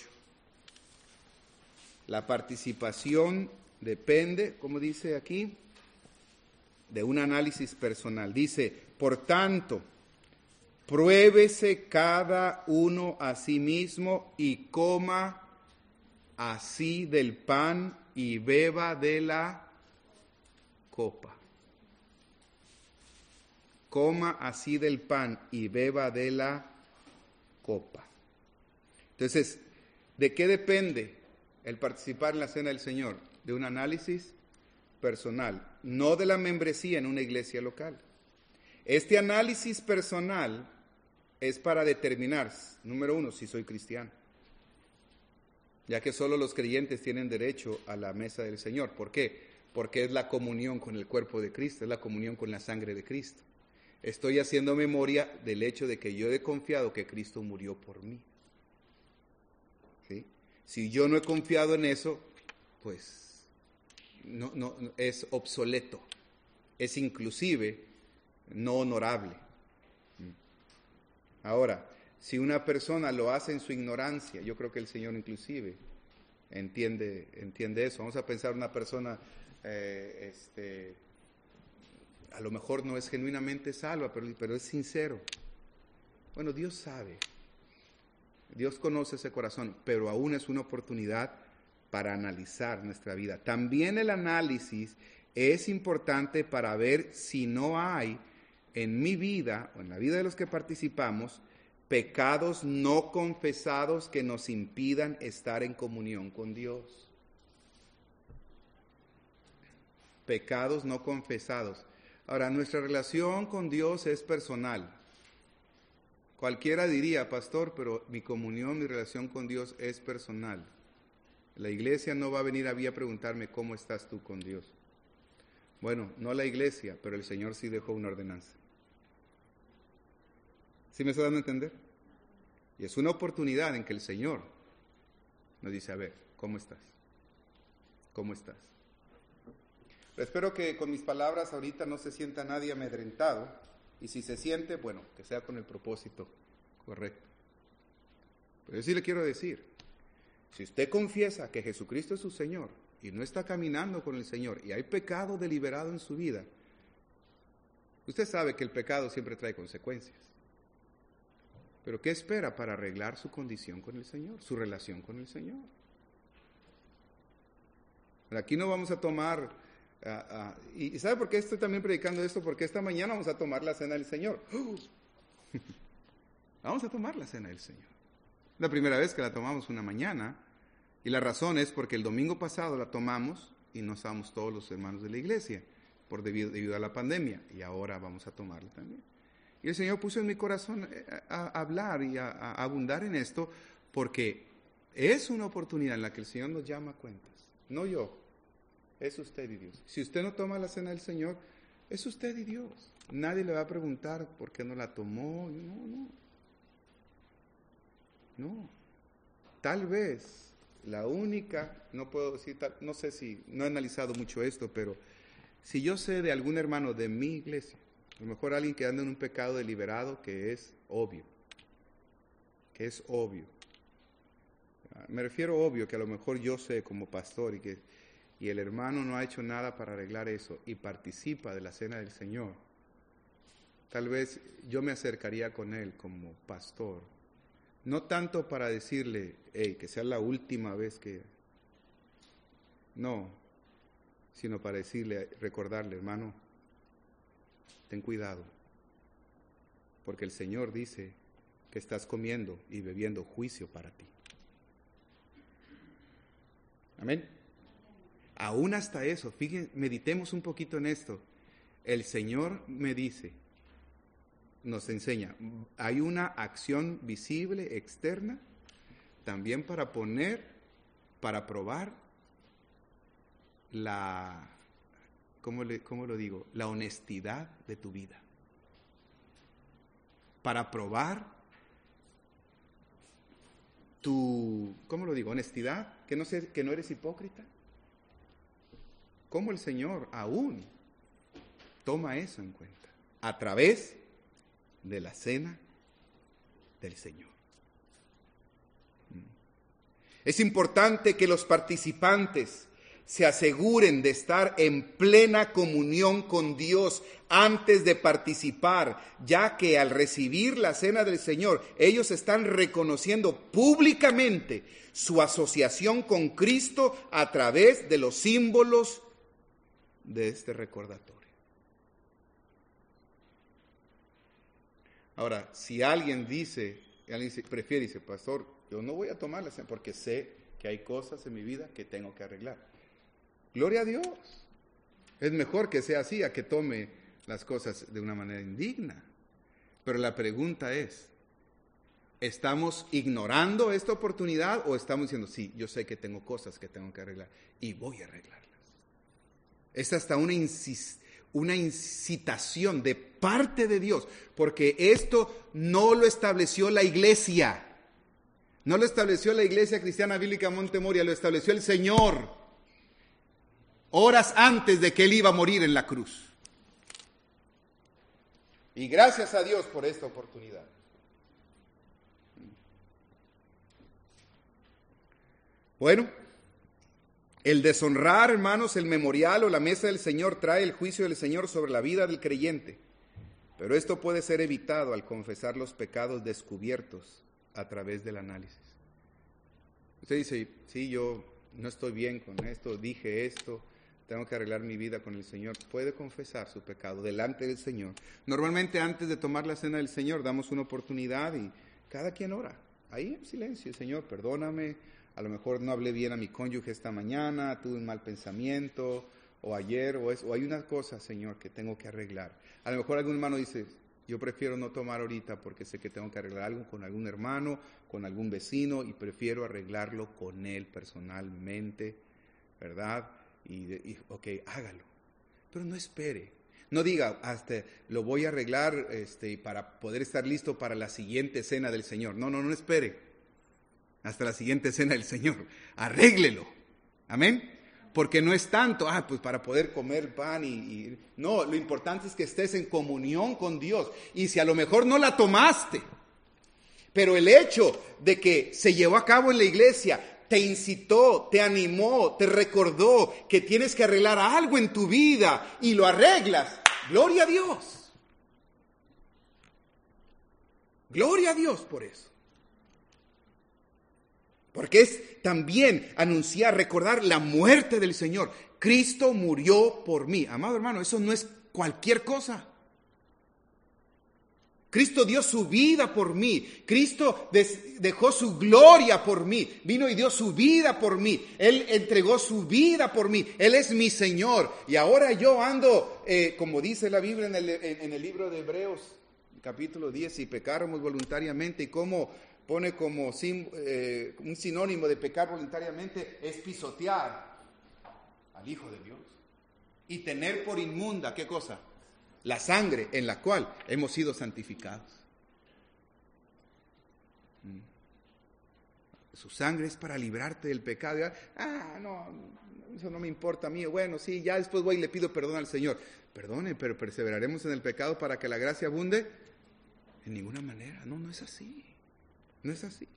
La participación depende, como dice aquí, de un análisis personal. Dice, por tanto, pruébese cada uno a sí mismo y coma así del pan y beba de la copa. Coma así del pan y beba de la copa. Entonces, ¿de qué depende el participar en la cena del Señor? De un análisis personal, no de la membresía en una iglesia local. Este análisis personal es para determinar, número uno, si soy cristiano, ya que solo los creyentes tienen derecho a la mesa del Señor. ¿Por qué? Porque es la comunión con el cuerpo de Cristo, es la comunión con la sangre de Cristo. Estoy haciendo memoria del hecho de que yo he confiado que Cristo murió por mí. ¿Sí? Si yo no he confiado en eso, pues no es obsoleto, es inclusive no honorable. Ahora, si una persona lo hace en su ignorancia, yo creo que el Señor inclusive entiende eso. Vamos a pensar una persona, a lo mejor no es genuinamente salva, pero es sincero. Bueno, Dios sabe, Dios conoce ese corazón, pero aún es una oportunidad para analizar nuestra vida. También el análisis es importante para ver si no hay en mi vida o en la vida de los que participamos pecados no confesados que nos impidan estar en comunión con Dios. Pecados no confesados. Ahora, nuestra relación con Dios es personal. Cualquiera diría, pastor, pero mi comunión, mi relación con Dios es personal. La iglesia no va a venir a mí a preguntarme cómo estás tú con Dios. Bueno, no la iglesia, pero el Señor sí dejó una ordenanza. ¿Sí me está dando a entender? Y es una oportunidad en que el Señor nos dice, a ver, ¿cómo estás? ¿Cómo estás? Pero espero que con mis palabras ahorita no se sienta nadie amedrentado, y si se siente, bueno, que sea con el propósito correcto. Pero yo sí le quiero decir, si usted confiesa que Jesucristo es su Señor y no está caminando con el Señor y hay pecado deliberado en su vida, usted sabe que el pecado siempre trae consecuencias. Pero ¿qué espera para arreglar su condición con el Señor, su relación con el Señor? Pero aquí no vamos a tomar, y ¿sabe por qué estoy también predicando esto? Porque esta mañana vamos a tomar la cena del Señor. Vamos a tomar la cena del Señor. La primera vez que la tomamos una mañana, y la razón es porque el domingo pasado la tomamos y no estábamos todos los hermanos de la iglesia debido a la pandemia, y ahora vamos a tomarla también. Y el Señor puso en mi corazón a hablar y a abundar en esto, porque es una oportunidad en la que el Señor nos llama a cuentas. No yo, es usted y Dios. Si usted no toma la cena del Señor, es usted y Dios. Nadie le va a preguntar por qué no la tomó. No. Tal vez la única, no puedo decir, no sé si, no he analizado mucho esto, pero si yo sé de algún hermano de mi iglesia, a lo mejor alguien que anda en un pecado deliberado que es obvio. Me refiero obvio que a lo mejor yo sé como pastor y el hermano no ha hecho nada para arreglar eso y participa de la cena del Señor. Tal vez yo me acercaría con él como pastor, no tanto para decirle, que sea la última vez que... No, sino para decirle, recordarle, hermano, ten cuidado, porque el Señor dice que estás comiendo y bebiendo juicio para ti. Amén. Aún hasta eso, fíjense, meditemos un poquito en esto. El Señor me dice, nos enseña, hay una acción visible, externa, también para probar la, ¿cómo lo digo? La honestidad de tu vida. Para probar tu, ¿cómo lo digo? Honestidad, que no eres hipócrita. ¿Cómo el Señor aún toma eso en cuenta? A través de la cena del Señor. Es importante que los participantes se aseguren de estar en plena comunión con Dios antes de participar, ya que al recibir la cena del Señor, ellos están reconociendo públicamente su asociación con Cristo a través de los símbolos de este recordatorio. Ahora, si alguien prefiere, dice, pastor, yo no voy a tomar la cena porque sé que hay cosas en mi vida que tengo que arreglar. Gloria a Dios. Es mejor que sea así a que tome las cosas de una manera indigna. Pero la pregunta es, ¿estamos ignorando esta oportunidad o estamos diciendo, sí, yo sé que tengo cosas que tengo que arreglar y voy a arreglarlas? Es hasta una incitación de parte de Dios, porque esto no lo estableció la iglesia. No lo estableció la Iglesia Cristiana Bíblica Montemoria, lo estableció el Señor horas antes de que Él iba a morir en la cruz. Y gracias a Dios por esta oportunidad. Bueno, el deshonrar, hermanos, el memorial o la mesa del Señor trae el juicio del Señor sobre la vida del creyente. Pero esto puede ser evitado al confesar los pecados descubiertos a través del análisis. Usted dice, sí, yo no estoy bien con esto, dije esto, tengo que arreglar mi vida con el Señor. Puede confesar su pecado delante del Señor. Normalmente antes de tomar la cena del Señor damos una oportunidad y cada quien ora. Ahí en silencio, Señor, perdóname, a lo mejor no hablé bien a mi cónyuge esta mañana, tuve un mal pensamiento, o ayer, o hay una cosa, Señor, que tengo que arreglar. A lo mejor algún hermano dice, yo prefiero no tomar ahorita porque sé que tengo que arreglar algo con algún hermano, con algún vecino, y prefiero arreglarlo con él personalmente, ¿verdad? Y ok, hágalo. Pero no espere. No diga, hasta lo voy a arreglar para poder estar listo para la siguiente cena del Señor. No espere. Hasta la siguiente cena del Señor. Arréglelo. Amén. Porque no es tanto, pues para poder comer pan no, lo importante es que estés en comunión con Dios. Y si a lo mejor no la tomaste, pero el hecho de que se llevó a cabo en la iglesia te incitó, te animó, te recordó que tienes que arreglar algo en tu vida y lo arreglas, gloria a Dios. Gloria a Dios por eso. Porque es también anunciar, recordar la muerte del Señor. Cristo murió por mí. Amado hermano, eso no es cualquier cosa. Cristo dio su vida por mí. Cristo dejó su gloria por mí. Vino y dio su vida por mí. Él entregó su vida por mí. Él es mi Señor. Y ahora yo ando, como dice la Biblia en el libro de Hebreos, capítulo 10, si pecáramos voluntariamente, y cómo pone como un sinónimo de pecar voluntariamente, es pisotear al Hijo de Dios. Y tener por inmunda, ¿qué cosa? La sangre en la cual hemos sido santificados. Su sangre es para librarte del pecado. No, eso no me importa a mí. Bueno, sí, ya después voy y le pido perdón al Señor. Perdone, pero perseveraremos en el pecado para que la gracia abunde. En ninguna manera, no es así. No es así.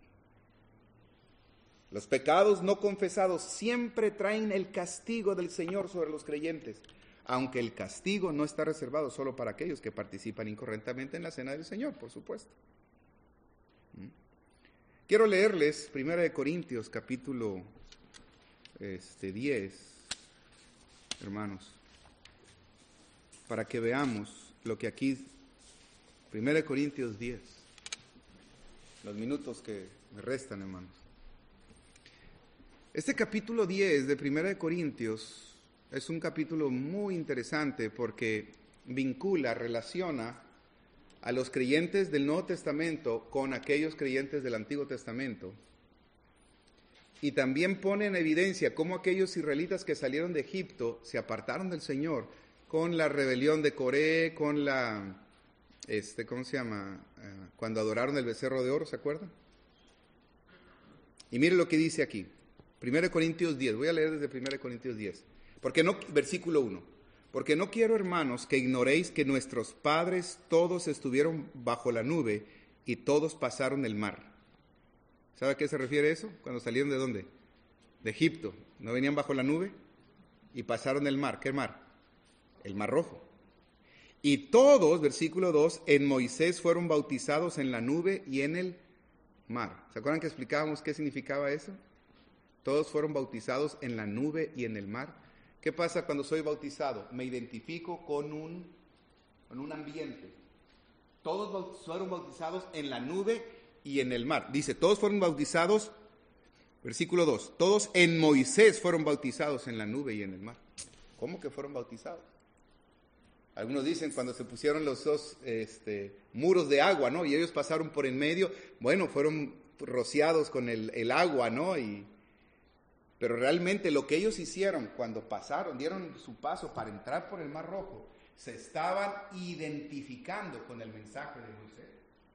Los pecados no confesados siempre traen el castigo del Señor sobre los creyentes, aunque el castigo no está reservado solo para aquellos que participan incorrectamente en la cena del Señor, por supuesto. Quiero leerles 1 Corintios capítulo 10, hermanos, para que veamos lo que aquí, 1 Corintios 10, los minutos que me restan, hermanos. Este capítulo 10 de 1 Corintios es un capítulo muy interesante porque vincula, relaciona a los creyentes del Nuevo Testamento con aquellos creyentes del Antiguo Testamento. Y también pone en evidencia cómo aquellos israelitas que salieron de Egipto se apartaron del Señor con la rebelión de Coré, con la, cuando adoraron el becerro de oro, ¿se acuerdan? Y mire lo que dice aquí, 1 Corintios 10, voy a leer desde 1 Corintios 10, versículo 1. Porque no quiero, hermanos, que ignoréis que nuestros padres todos estuvieron bajo la nube y todos pasaron el mar. ¿Sabe a qué se refiere eso? Cuando salieron ¿de dónde? De Egipto. ¿No venían bajo la nube? Y pasaron el mar. ¿Qué mar? El Mar Rojo. Y todos, versículo 2, en Moisés fueron bautizados en la nube y en el mar. ¿Se acuerdan que explicábamos qué significaba eso? Todos fueron bautizados en la nube y en el mar. ¿Qué pasa cuando soy bautizado? Me identifico con un ambiente. Todos fueron bautizados en la nube y en el mar. Dice, todos fueron bautizados, versículo 2, todos en Moisés fueron bautizados en la nube y en el mar. ¿Cómo que fueron bautizados? Algunos dicen cuando se pusieron los dos muros de agua, ¿no? Y ellos pasaron por en medio, bueno, fueron rociados con el agua, ¿no? Pero realmente lo que ellos hicieron cuando pasaron, dieron su paso para entrar por el Mar Rojo, se estaban identificando con el mensaje de Moisés.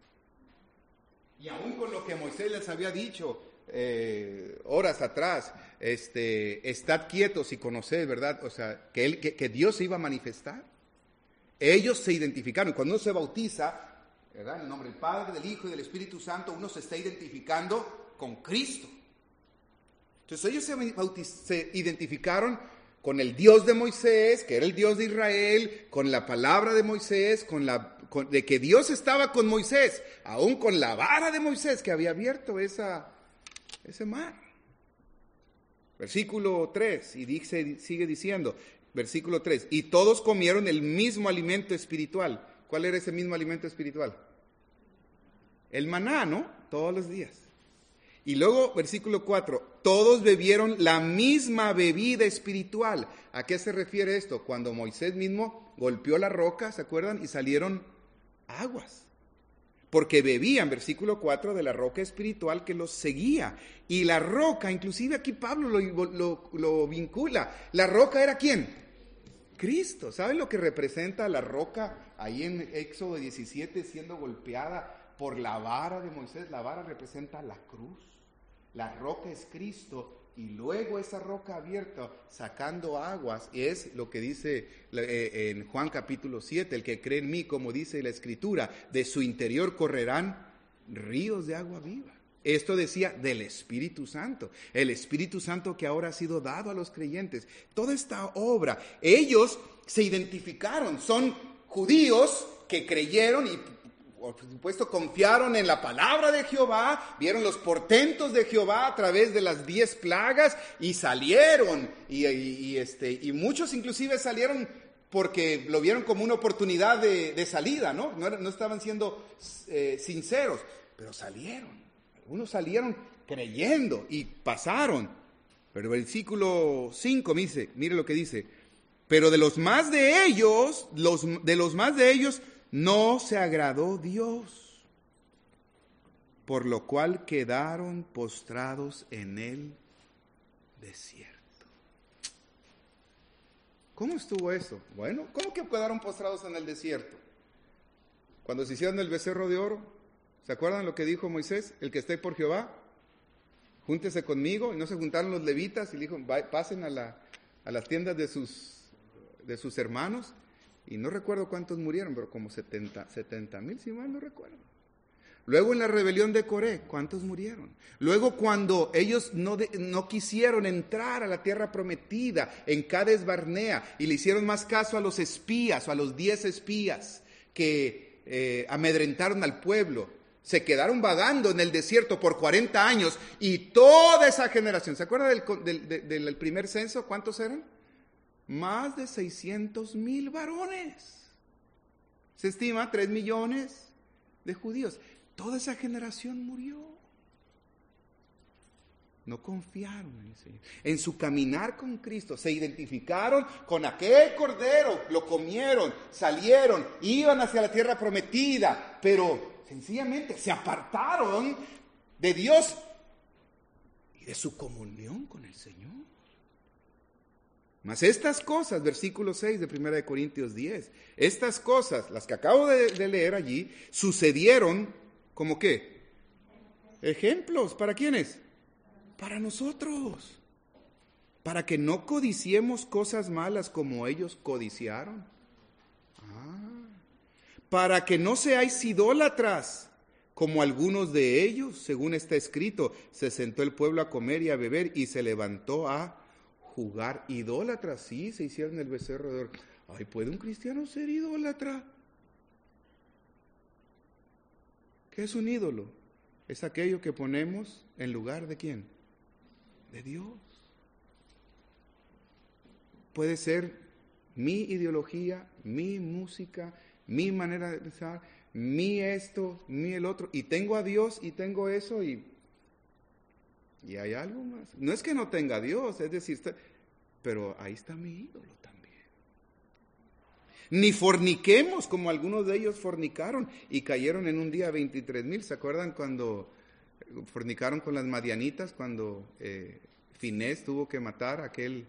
Y aún con lo que Moisés les había dicho horas atrás, estad quietos y conoced, ¿verdad? O sea, que Dios se iba a manifestar. Ellos se identificaron. Cuando uno se bautiza, ¿verdad? En el nombre del Padre, del Hijo y del Espíritu Santo, uno se está identificando con Cristo. Entonces ellos se identificaron con el Dios de Moisés, que era el Dios de Israel, con la palabra de Moisés, de que Dios estaba con Moisés, aún con la vara de Moisés que había abierto ese mar. Versículo 3, y sigue diciendo, versículo 3, y todos comieron el mismo alimento espiritual. ¿Cuál era ese mismo alimento espiritual? El maná, ¿no? Todos los días. Y luego, versículo 4, todos bebieron la misma bebida espiritual. ¿A qué se refiere esto? Cuando Moisés mismo golpeó la roca, ¿se acuerdan? Y salieron aguas. Porque bebían, versículo 4, de la roca espiritual que los seguía. Y la roca, inclusive aquí Pablo lo vincula. ¿La roca era quién? Cristo. ¿Saben lo que representa la roca ahí en Éxodo 17 siendo golpeada por la vara de Moisés? La vara representa la cruz. La roca es Cristo y luego esa roca abierta sacando aguas es lo que dice en Juan capítulo 7, el que cree en mí, como dice la Escritura, de su interior correrán ríos de agua viva. Esto decía del Espíritu Santo, el Espíritu Santo que ahora ha sido dado a los creyentes. Toda esta obra, ellos se identificaron, son judíos que creyeron y por supuesto confiaron en la palabra de Jehová, vieron los portentos de Jehová a través de las 10 plagas y salieron, y muchos inclusive salieron porque lo vieron como una oportunidad de salida, ¿no? No estaban siendo sinceros, pero salieron. Algunos salieron creyendo y pasaron. Pero el versículo 5 mire lo que dice, pero de los más de ellos no se agradó Dios, por lo cual quedaron postrados en el desierto. ¿Cómo estuvo eso? Bueno, ¿cómo que quedaron postrados en el desierto? Cuando se hicieron el becerro de oro, ¿se acuerdan lo que dijo Moisés? El que esté por Jehová, júntese conmigo. Y no se juntaron los levitas y le dijo, pasen a las tiendas de sus hermanos. Y no recuerdo cuántos murieron, pero como 70,000, si mal no recuerdo. Luego en la rebelión de Coré, ¿cuántos murieron? Luego cuando ellos no quisieron entrar a la tierra prometida en Cades Barnea y le hicieron más caso a los espías o a los 10 espías que amedrentaron al pueblo, se quedaron vagando en el desierto por 40 años y toda esa generación, ¿se acuerda del primer censo? ¿Cuántos eran? Más de 600,000 varones. Se estima 3 millones de judíos. Toda esa generación murió. No confiaron en el Señor. En su caminar con Cristo se identificaron con aquel cordero, lo comieron, salieron, iban hacia la tierra prometida, pero sencillamente se apartaron de Dios y de su comunión con el Señor. Mas estas cosas, versículo 6 de 1 Corintios 10, estas cosas, las que acabo de leer allí, sucedieron, ¿como qué? Ejemplos, ¿para quiénes? Para nosotros, para que no codiciemos cosas malas como ellos codiciaron. Para que no seáis idólatras, como algunos de ellos, según está escrito, se sentó el pueblo a comer y a beber y se levantó a jugar. Idólatras, sí, se hicieron el becerro de oro. Ay, ¿puede un cristiano ser idólatra? ¿Qué es un ídolo? Es aquello que ponemos en lugar de ¿quién? De Dios. Puede ser mi ideología, mi música, mi manera de pensar, mi esto, mi el otro. Y tengo a Dios y tengo eso y hay algo más. No es que no tenga a Dios, es decir, pero ahí está mi ídolo también. Ni forniquemos como algunos de ellos fornicaron y cayeron en un día 23,000. ¿Se acuerdan cuando fornicaron con las madianitas? Cuando Finés tuvo que matar a aquel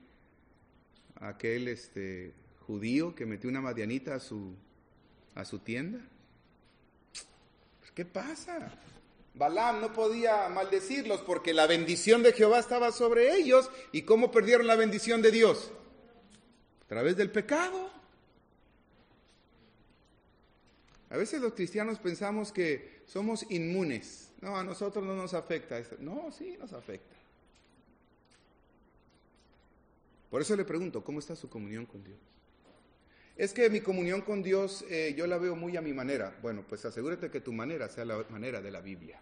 judío que metió una madianita a su tienda. Pues, ¿qué pasa? Balaam no podía maldecirlos porque la bendición de Jehová estaba sobre ellos. ¿Y cómo perdieron la bendición de Dios? A través del pecado. A veces los cristianos pensamos que somos inmunes. No, a nosotros no nos afecta esto. No, sí nos afecta. Por eso le pregunto, ¿cómo está su comunión con Dios? Es que mi comunión con Dios yo la veo muy a mi manera. Bueno, pues asegúrate que tu manera sea la manera de la Biblia.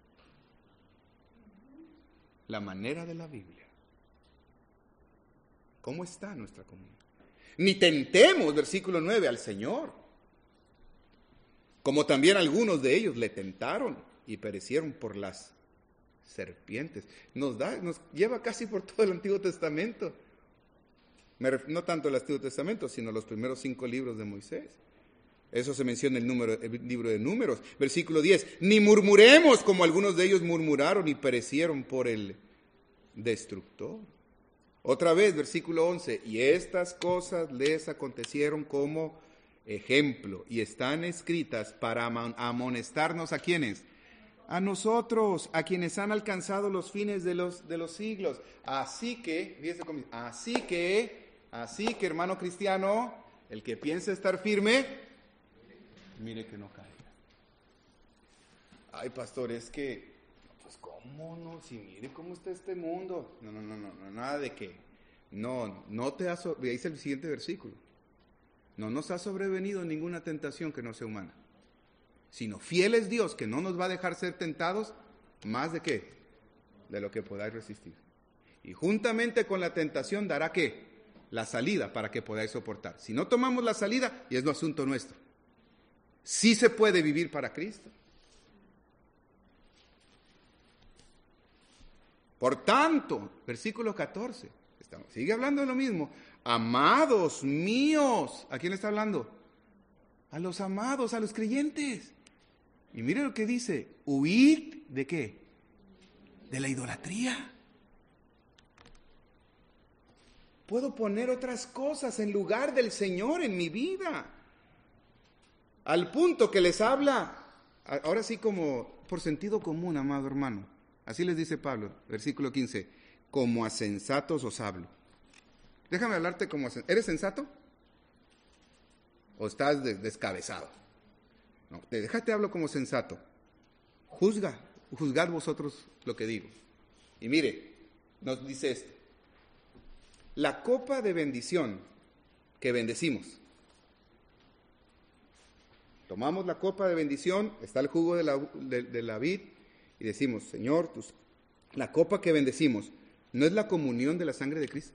La manera de la Biblia. ¿Cómo está nuestra comunión? Ni tentemos, versículo 9, al Señor. Como también algunos de ellos le tentaron y perecieron por las serpientes. Nos lleva casi por todo el Antiguo Testamento. No tanto el Antiguo Testamento, sino los primeros 5 libros de Moisés. Eso se menciona en el libro de Números. Versículo 10. Ni murmuremos como algunos de ellos murmuraron y perecieron por el destructor. Otra vez, versículo 11. Y estas cosas les acontecieron como ejemplo y están escritas para amonestarnos ¿a quiénes? A nosotros, a quienes han alcanzado los fines de los siglos. Así que, fíjese conmigo, así que, hermano cristiano, el que piense estar firme, mire que no caiga. Ay, pastor, es que, pues, ¿cómo no? Si mire cómo está este mundo. No, nada de que. No te ha, dice el siguiente versículo. No nos ha sobrevenido ninguna tentación que no sea humana, sino fiel es Dios que no nos va a dejar ser tentados más de qué, de lo que podáis resistir. Y juntamente con la tentación dará qué, la salida para que podáis soportar. Si no tomamos la salida, y es lo asunto nuestro. Sí se puede vivir para Cristo. Por tanto, versículo 14, sigue hablando de lo mismo. Amados míos, ¿a quién está hablando? a los amados, a los creyentes. Y mire lo que dice, huid ¿de qué? De la idolatría. Puedo poner otras cosas en lugar del Señor en mi vida. Al punto que les habla, ahora sí como por sentido común, amado hermano. Así les dice Pablo, versículo 15, como a sensatos os hablo. Déjame hablarte como a sensato. ¿Eres sensato? ¿O estás descabezado? No, déjate hablo como sensato. Juzgad vosotros lo que digo. Y mire, nos dice esto. La copa de bendición que bendecimos. Tomamos la copa de bendición, está el jugo de la vid, y decimos, Señor, la copa que bendecimos, ¿no es la comunión de la sangre de Cristo?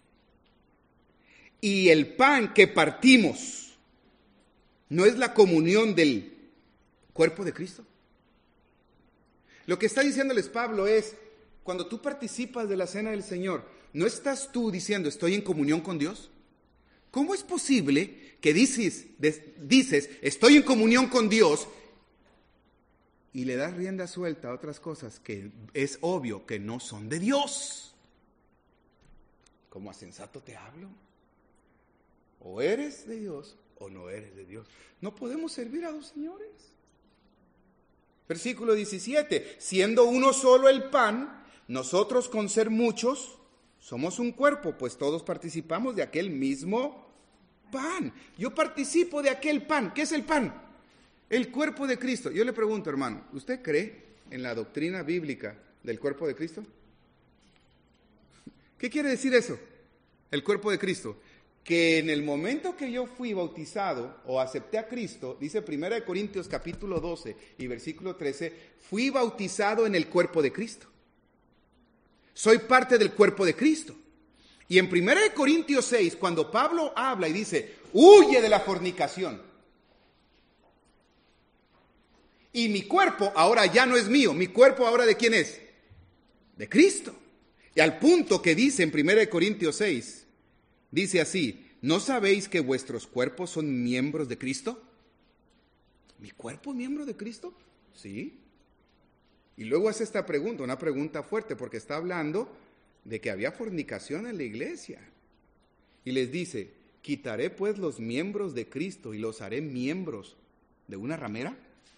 Y el pan que partimos, ¿no es la comunión del cuerpo de Cristo? Lo que está diciéndoles Pablo es, cuando tú participas de la cena del Señor, ¿no estás tú diciendo, estoy en comunión con Dios? ¿Cómo es posible que dices, estoy en comunión con Dios, y le das rienda suelta a otras cosas que es obvio que no son de Dios? Como a sensato te hablo. O eres de Dios o no eres de Dios. No podemos servir a dos señores. Versículo 17, siendo uno solo el pan, nosotros con ser muchos somos un cuerpo, pues todos participamos de aquel mismo pan. Yo participo de aquel pan. ¿Qué es el pan? El cuerpo de Cristo. Yo le pregunto, hermano, ¿usted cree en la doctrina bíblica del cuerpo de Cristo? ¿Qué quiere decir eso? El cuerpo de Cristo. Que en el momento que yo fui bautizado o acepté a Cristo, dice 1 Corintios capítulo 12 y versículo 13, fui bautizado en el cuerpo de Cristo. Soy parte del cuerpo de Cristo. Y en 1 Corintios 6, cuando Pablo habla y dice, huye de la fornicación. Y mi cuerpo ahora ya no es mío. ¿Mi cuerpo ahora de quién es? De Cristo. Y al punto que dice en 1 Corintios 6, dice así, ¿no sabéis que vuestros cuerpos son miembros de Cristo? ¿Mi cuerpo es miembro de Cristo? Sí. Y luego hace esta pregunta, una pregunta fuerte, porque está hablando de que había fornicación en la iglesia. Y les dice, ¿quitaré pues los miembros de Cristo y los haré miembros de una ramera?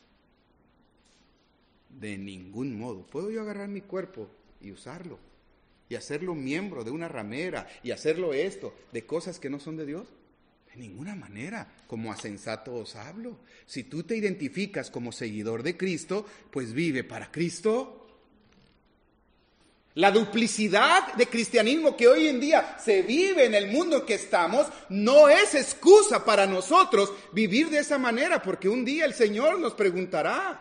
De ningún modo. ¿Puedo yo agarrar mi cuerpo y usarlo? Y hacerlo miembro de una ramera, y hacerlo esto, de cosas que no son de Dios. De ninguna manera, como a sensato os hablo. Si tú te identificas como seguidor de Cristo, pues vive para Cristo. La duplicidad de cristianismo que hoy en día se vive en el mundo en que estamos, no es excusa para nosotros vivir de esa manera, porque un día el Señor nos preguntará.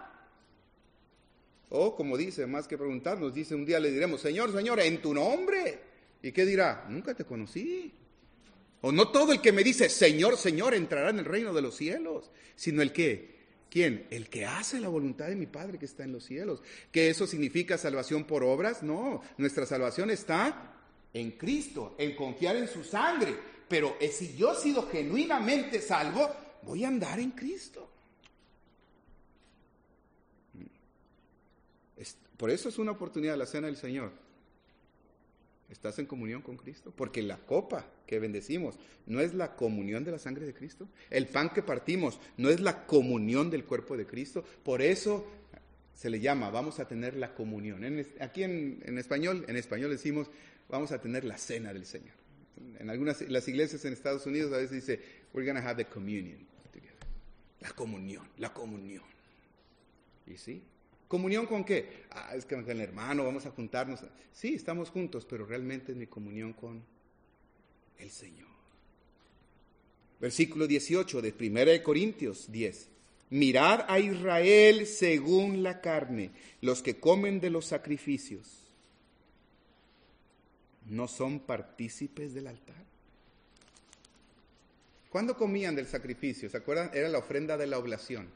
O como dice, más que preguntarnos, dice un día le diremos, Señor, Señor, en tu nombre. ¿Y qué dirá? Nunca te conocí. O no todo el que me dice, Señor, Señor, entrará en el reino de los cielos, sino el que, ¿quién? El que hace la voluntad de mi Padre que está en los cielos. ¿Que eso significa salvación por obras? No, nuestra salvación está en Cristo, en confiar en su sangre. Pero si yo he sido genuinamente salvo, voy a andar en Cristo. Por eso es una oportunidad la cena del Señor. ¿Estás en comunión con Cristo? Porque la copa que bendecimos no es la comunión de la sangre de Cristo. El pan que partimos no es la comunión del cuerpo de Cristo. Por eso se le llama, vamos a tener la comunión. Aquí en español decimos, vamos a tener la cena del Señor. En las iglesias en Estados Unidos a veces dice, we're going to have the communion together. La comunión. ¿Y sí? ¿Comunión con qué? Es que con el hermano vamos a juntarnos. Sí, estamos juntos, pero realmente es mi comunión con el Señor. Versículo 18 de 1 Corintios 10. Mirad a Israel según la carne. Los que comen de los sacrificios no son partícipes del altar. ¿Cuándo comían del sacrificio? ¿Se acuerdan? Era la ofrenda de la oblación.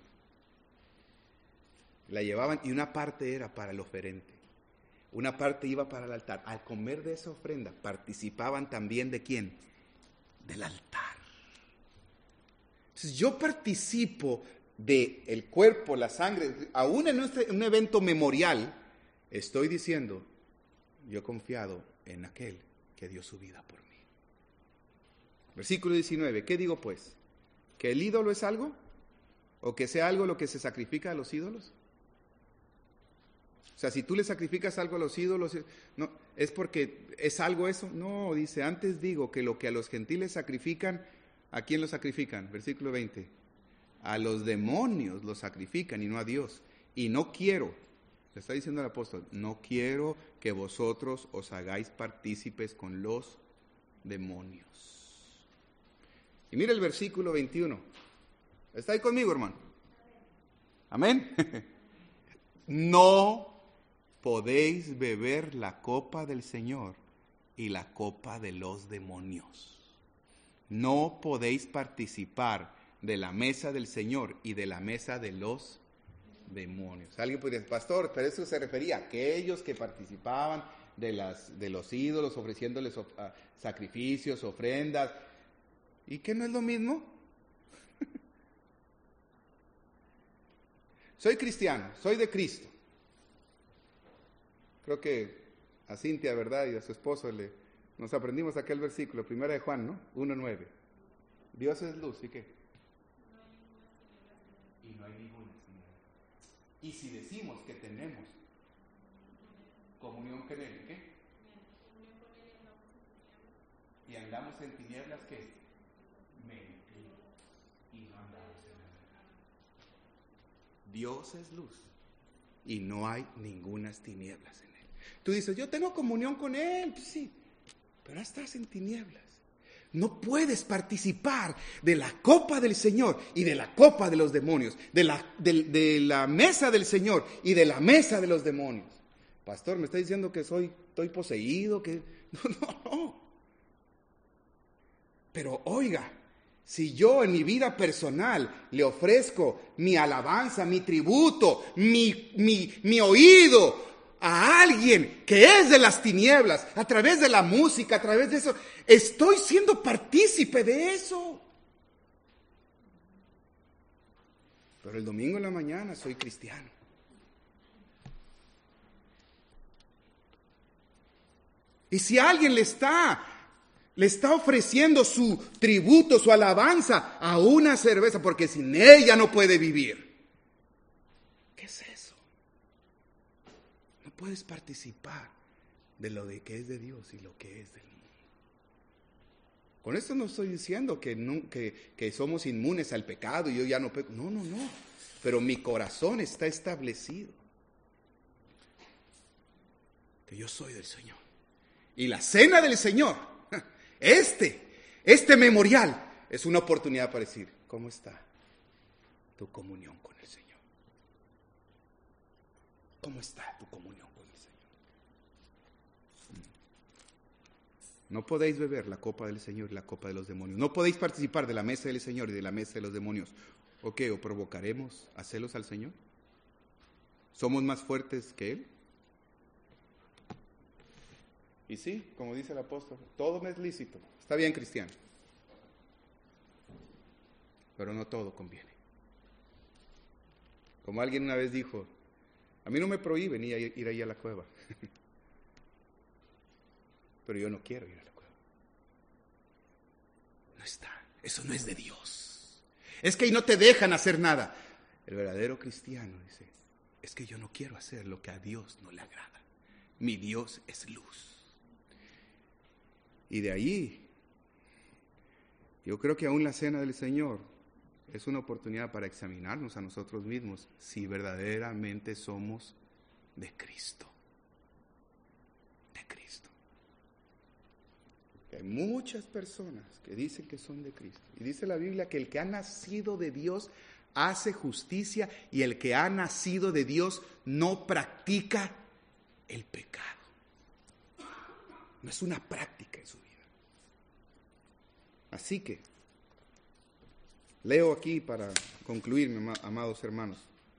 La llevaban y una parte era para el oferente. Una parte iba para el altar. Al comer de esa ofrenda, participaban también ¿de quién? Del altar. Entonces yo participo del cuerpo, la sangre, aún en un evento memorial, estoy diciendo, yo he confiado en aquel que dio su vida por mí. Versículo 19, ¿qué digo pues? ¿Que el ídolo es algo? ¿O que sea algo lo que se sacrifica a los ídolos? O sea, si tú le sacrificas algo a los ídolos, no, ¿es porque es algo eso? No, dice, antes digo que lo que a los gentiles sacrifican, ¿a quién lo sacrifican? Versículo 20. A los demonios los sacrifican y no a Dios. Y no quiero, le está diciendo el apóstol, no quiero que vosotros os hagáis partícipes con los demonios. Y mira el versículo 21. ¿Está ahí conmigo, hermano? Amén. No podéis beber la copa del Señor y la copa de los demonios. No podéis participar de la mesa del Señor y de la mesa de los demonios. Alguien podría decir, pastor, pero eso se refería a aquellos que participaban de los ídolos, ofreciéndoles sacrificios, ofrendas. ¿Y qué no es lo mismo? Soy cristiano, soy de Cristo. Creo que a Cintia, ¿verdad? Y a su esposo nos aprendimos aquel versículo, 1 de Juan, ¿no? 1:9. Dios es luz, ¿y qué? Y no hay ninguna tiniebla. Y si decimos que tenemos comunión con Él, ¿qué? Y andamos en tinieblas, ¿qué? Mentimos y no andamos en la verdad. Dios es luz y no hay ningunas tinieblas en Él. Tú dices, yo tengo comunión con Él, pues sí, pero estás en tinieblas. No puedes participar de la copa del Señor y de la copa de los demonios, de la mesa del Señor y de la mesa de los demonios. Pastor, me está diciendo que estoy poseído, que no. Pero oiga, si yo en mi vida personal le ofrezco mi alabanza, mi tributo, mi oído a alguien que es de las tinieblas, a través de la música, a través de eso, estoy siendo partícipe de eso. Pero el domingo en la mañana soy cristiano. Y si alguien le está ofreciendo su tributo, su alabanza a una cerveza, porque sin ella no puede vivir, ¿qué es eso? No puedes participar de lo de que es de Dios y lo que es del mundo. Con esto no estoy diciendo que somos inmunes al pecado y yo ya no peco. No. Pero mi corazón está establecido que yo soy del Señor. Y la cena del Señor, este memorial, es una oportunidad para decir, ¿cómo está tu comunión con el Señor? ¿Cómo está tu comunión con el Señor? No podéis beber la copa del Señor y la copa de los demonios. No podéis participar de la mesa del Señor y de la mesa de los demonios. ¿O qué? ¿O provocaremos a celos al Señor? ¿Somos más fuertes que Él? Y sí, como dice el apóstol, todo me es lícito. Está bien, cristiano. Pero no todo conviene. Como alguien una vez dijo, a mí no me prohíben ir ahí a la cueva. Pero yo no quiero ir a la cueva. No está. Eso no es de Dios. Es que ahí no te dejan hacer nada. El verdadero cristiano dice, es que yo no quiero hacer lo que a Dios no le agrada. Mi Dios es luz. Y de ahí, yo creo que aún la cena del Señor es una oportunidad para examinarnos a nosotros mismos si verdaderamente somos de Cristo. De Cristo. Hay muchas personas que dicen que son de Cristo. Y dice la Biblia que el que ha nacido de Dios hace justicia y el que ha nacido de Dios no practica el pecado. No es una práctica en su vida. Así que, leo aquí para concluir, amados hermanos,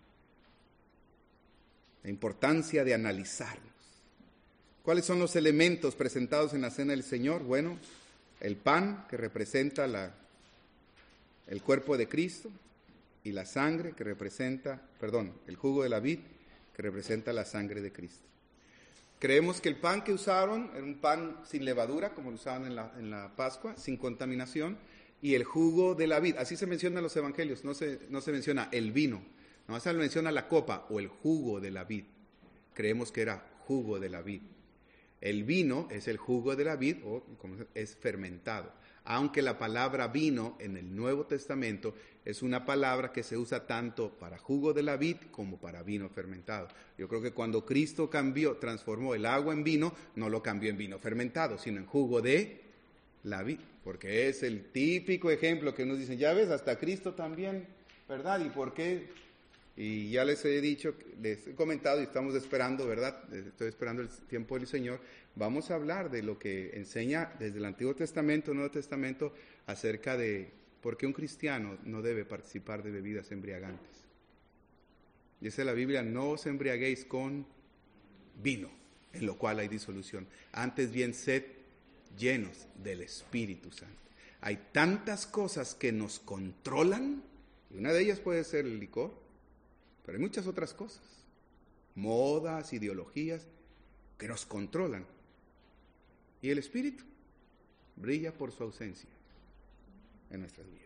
la importancia de analizarnos. ¿Cuáles son los elementos presentados en la cena del Señor? Bueno, el pan, que representa el cuerpo de Cristo y la sangre que representa, el jugo de la vid que representa la sangre de Cristo. Creemos que el pan que usaron era un pan sin levadura, como lo usaban en la Pascua, sin contaminación, y el jugo de la vid, así se menciona en los evangelios, no se menciona el vino, nomás se menciona la copa o el jugo de la vid. Creemos que era jugo de la vid. El vino es el jugo de la vid, o como es fermentado. Aunque la palabra vino en el Nuevo Testamento es una palabra que se usa tanto para jugo de la vid como para vino fermentado. Yo creo que cuando Cristo transformó el agua en vino, no lo cambió en vino fermentado, sino en jugo de la vid, porque es el típico ejemplo que nos dicen, ya ves, hasta Cristo también, ¿verdad? ¿Y por qué? Y ya les he dicho, les he comentado y estamos esperando, ¿verdad? Estoy esperando el tiempo del Señor. Vamos a hablar de lo que enseña desde el Antiguo Testamento, Nuevo Testamento, acerca de por qué un cristiano no debe participar de bebidas embriagantes. Dice la Biblia, no os embriaguéis con vino, en lo cual hay disolución. Antes bien, sed llenos del Espíritu Santo. Hay tantas cosas que nos controlan, y una de ellas puede ser el licor, pero hay muchas otras cosas, modas, ideologías, que nos controlan. Y el Espíritu brilla por su ausencia en nuestras vidas.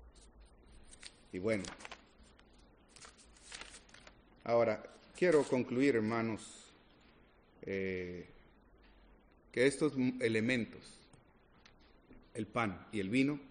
Y bueno, ahora quiero concluir, hermanos, que estos elementos, el pan y el vino,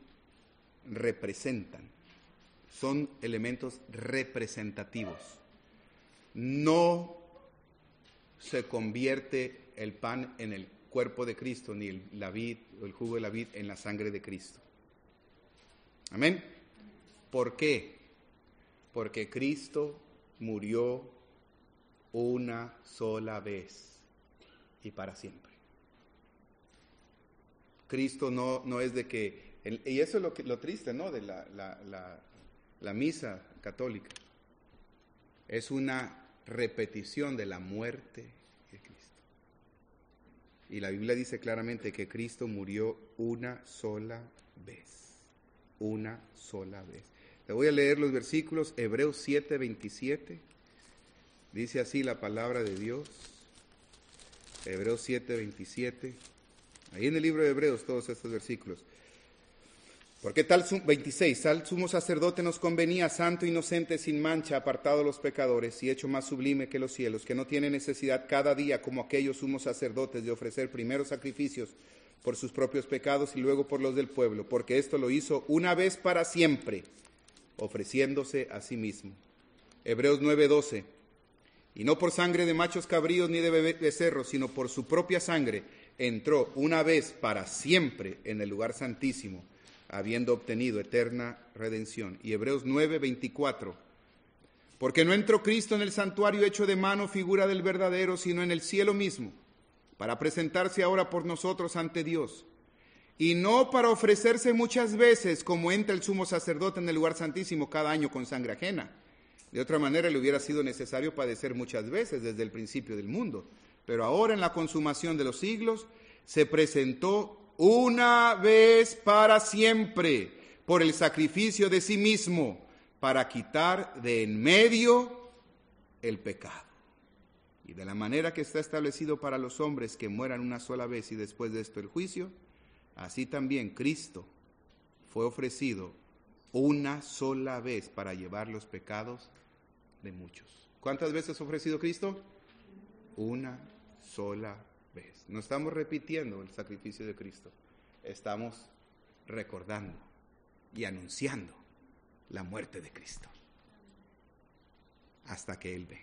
son elementos representativos. No se convierte el pan en el cuerpo de Cristo, ni la vid o el jugo de la vid en la sangre de Cristo. Amén. ¿Por qué? Porque Cristo murió una sola vez y para siempre. Cristo no es de que, y eso es lo triste, ¿no? De la misa católica. Es una repetición de la muerte de Cristo. Y la Biblia dice claramente que Cristo murió una sola vez. Una sola vez. Le voy a leer los versículos, Hebreos 7:27. Dice así la palabra de Dios. Hebreos 7:27. Ahí en el libro de Hebreos todos estos versículos. Porque tal sumo sacerdote nos convenía, santo, inocente, sin mancha, apartado de los pecadores y hecho más sublime que los cielos, que no tiene necesidad cada día, como aquellos sumos sacerdotes, de ofrecer primero sacrificios por sus propios pecados y luego por los del pueblo, porque esto lo hizo una vez para siempre, ofreciéndose a sí mismo. Hebreos 9:12. Y no por sangre de machos cabríos ni de becerros, sino por su propia sangre, entró una vez para siempre en el lugar santísimo, habiendo obtenido eterna redención. Y Hebreos 9:24. Porque no entró Cristo en el santuario hecho de mano, figura del verdadero, sino en el cielo mismo, para presentarse ahora por nosotros ante Dios. Y no para ofrecerse muchas veces, como entra el sumo sacerdote en el lugar santísimo cada año con sangre ajena. De otra manera le hubiera sido necesario padecer muchas veces desde el principio del mundo. Pero ahora, en la consumación de los siglos, se presentó una vez para siempre por el sacrificio de sí mismo, para quitar de en medio el pecado. Y de la manera que está establecido para los hombres que mueran una sola vez y después de esto el juicio, así también Cristo fue ofrecido una sola vez para llevar los pecados de muchos. ¿Cuántas veces ha ofrecido Cristo? Una sola vez. No estamos repitiendo el sacrificio de Cristo, estamos recordando y anunciando la muerte de Cristo hasta que Él venga.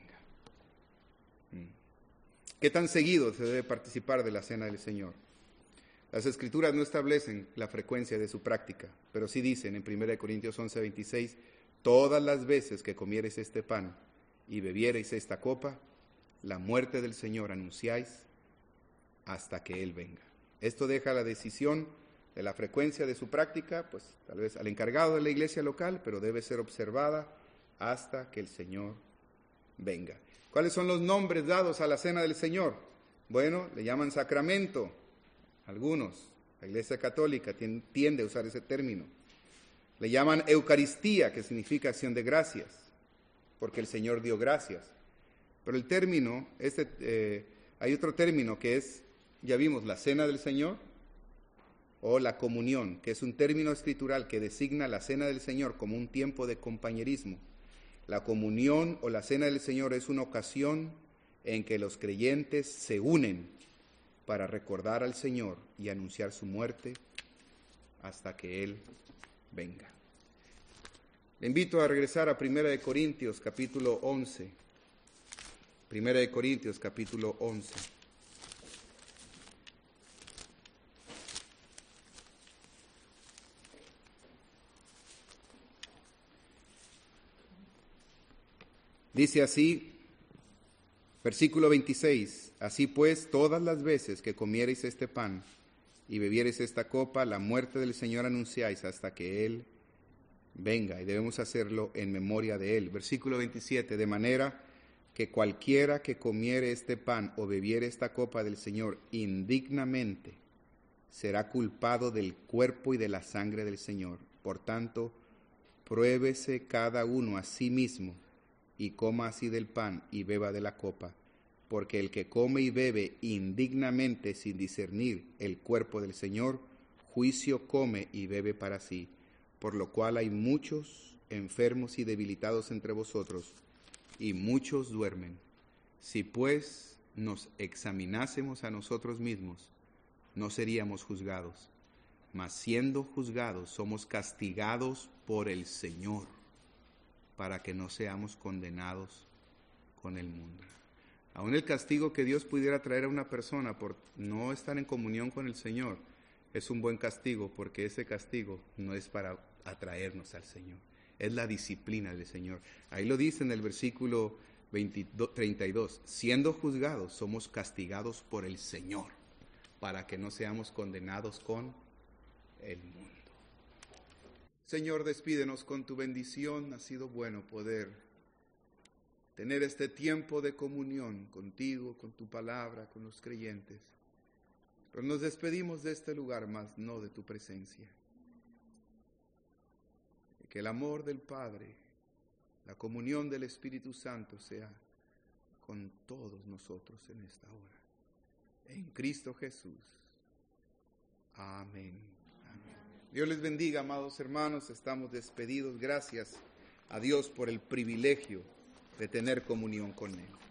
¿Qué tan seguido se debe participar de la cena del Señor? Las Escrituras no establecen la frecuencia de su práctica, pero sí dicen en 1 Corintios 11:26, todas las veces que comiereis este pan y bebiereis esta copa, la muerte del Señor anunciáis hasta que Él venga. Esto deja la decisión de la frecuencia de su práctica, pues tal vez al encargado de la iglesia local, pero debe ser observada hasta que el Señor venga. ¿Cuáles son los nombres dados a la cena del Señor? Bueno, le llaman sacramento. Algunos, la Iglesia Católica tiende a usar ese término. Le llaman Eucaristía, que significa acción de gracias, porque el Señor dio gracias. Pero el término, hay otro término que es, ya vimos, la cena del Señor o la comunión, que es un término escritural que designa la cena del Señor como un tiempo de compañerismo. La comunión o la cena del Señor es una ocasión en que los creyentes se unen para recordar al Señor y anunciar su muerte hasta que Él venga. Le invito a regresar a 1 Corintios capítulo 11. 1 Corintios capítulo 11. Dice así, versículo 26, así pues, todas las veces que comiereis este pan y bebiereis esta copa, la muerte del Señor anunciáis hasta que Él venga, y debemos hacerlo en memoria de Él. Versículo 27, de manera que cualquiera que comiere este pan o bebiere esta copa del Señor indignamente, será culpado del cuerpo y de la sangre del Señor. Por tanto, pruébese cada uno a sí mismo, y coma así del pan y beba de la copa, porque el que come y bebe indignamente sin discernir el cuerpo del Señor, juicio come y bebe para sí, por lo cual hay muchos enfermos y debilitados entre vosotros, y muchos duermen. Si pues nos examinásemos a nosotros mismos, no seríamos juzgados, mas siendo juzgados somos castigados por el Señor, para que no seamos condenados con el mundo. Aún el castigo que Dios pudiera traer a una persona por no estar en comunión con el Señor es un buen castigo, porque ese castigo no es para atraernos al Señor, es la disciplina del Señor. Ahí lo dice en el versículo 32, siendo juzgados somos castigados por el Señor, para que no seamos condenados con el mundo. Señor, despídenos con tu bendición. Ha sido bueno poder tener este tiempo de comunión contigo, con tu palabra, con los creyentes. Pero nos despedimos de este lugar, mas no de tu presencia. Y que el amor del Padre, la comunión del Espíritu Santo sea con todos nosotros en esta hora. En Cristo Jesús. Amén. Dios les bendiga, amados hermanos, estamos despedidos. Gracias a Dios por el privilegio de tener comunión con Él.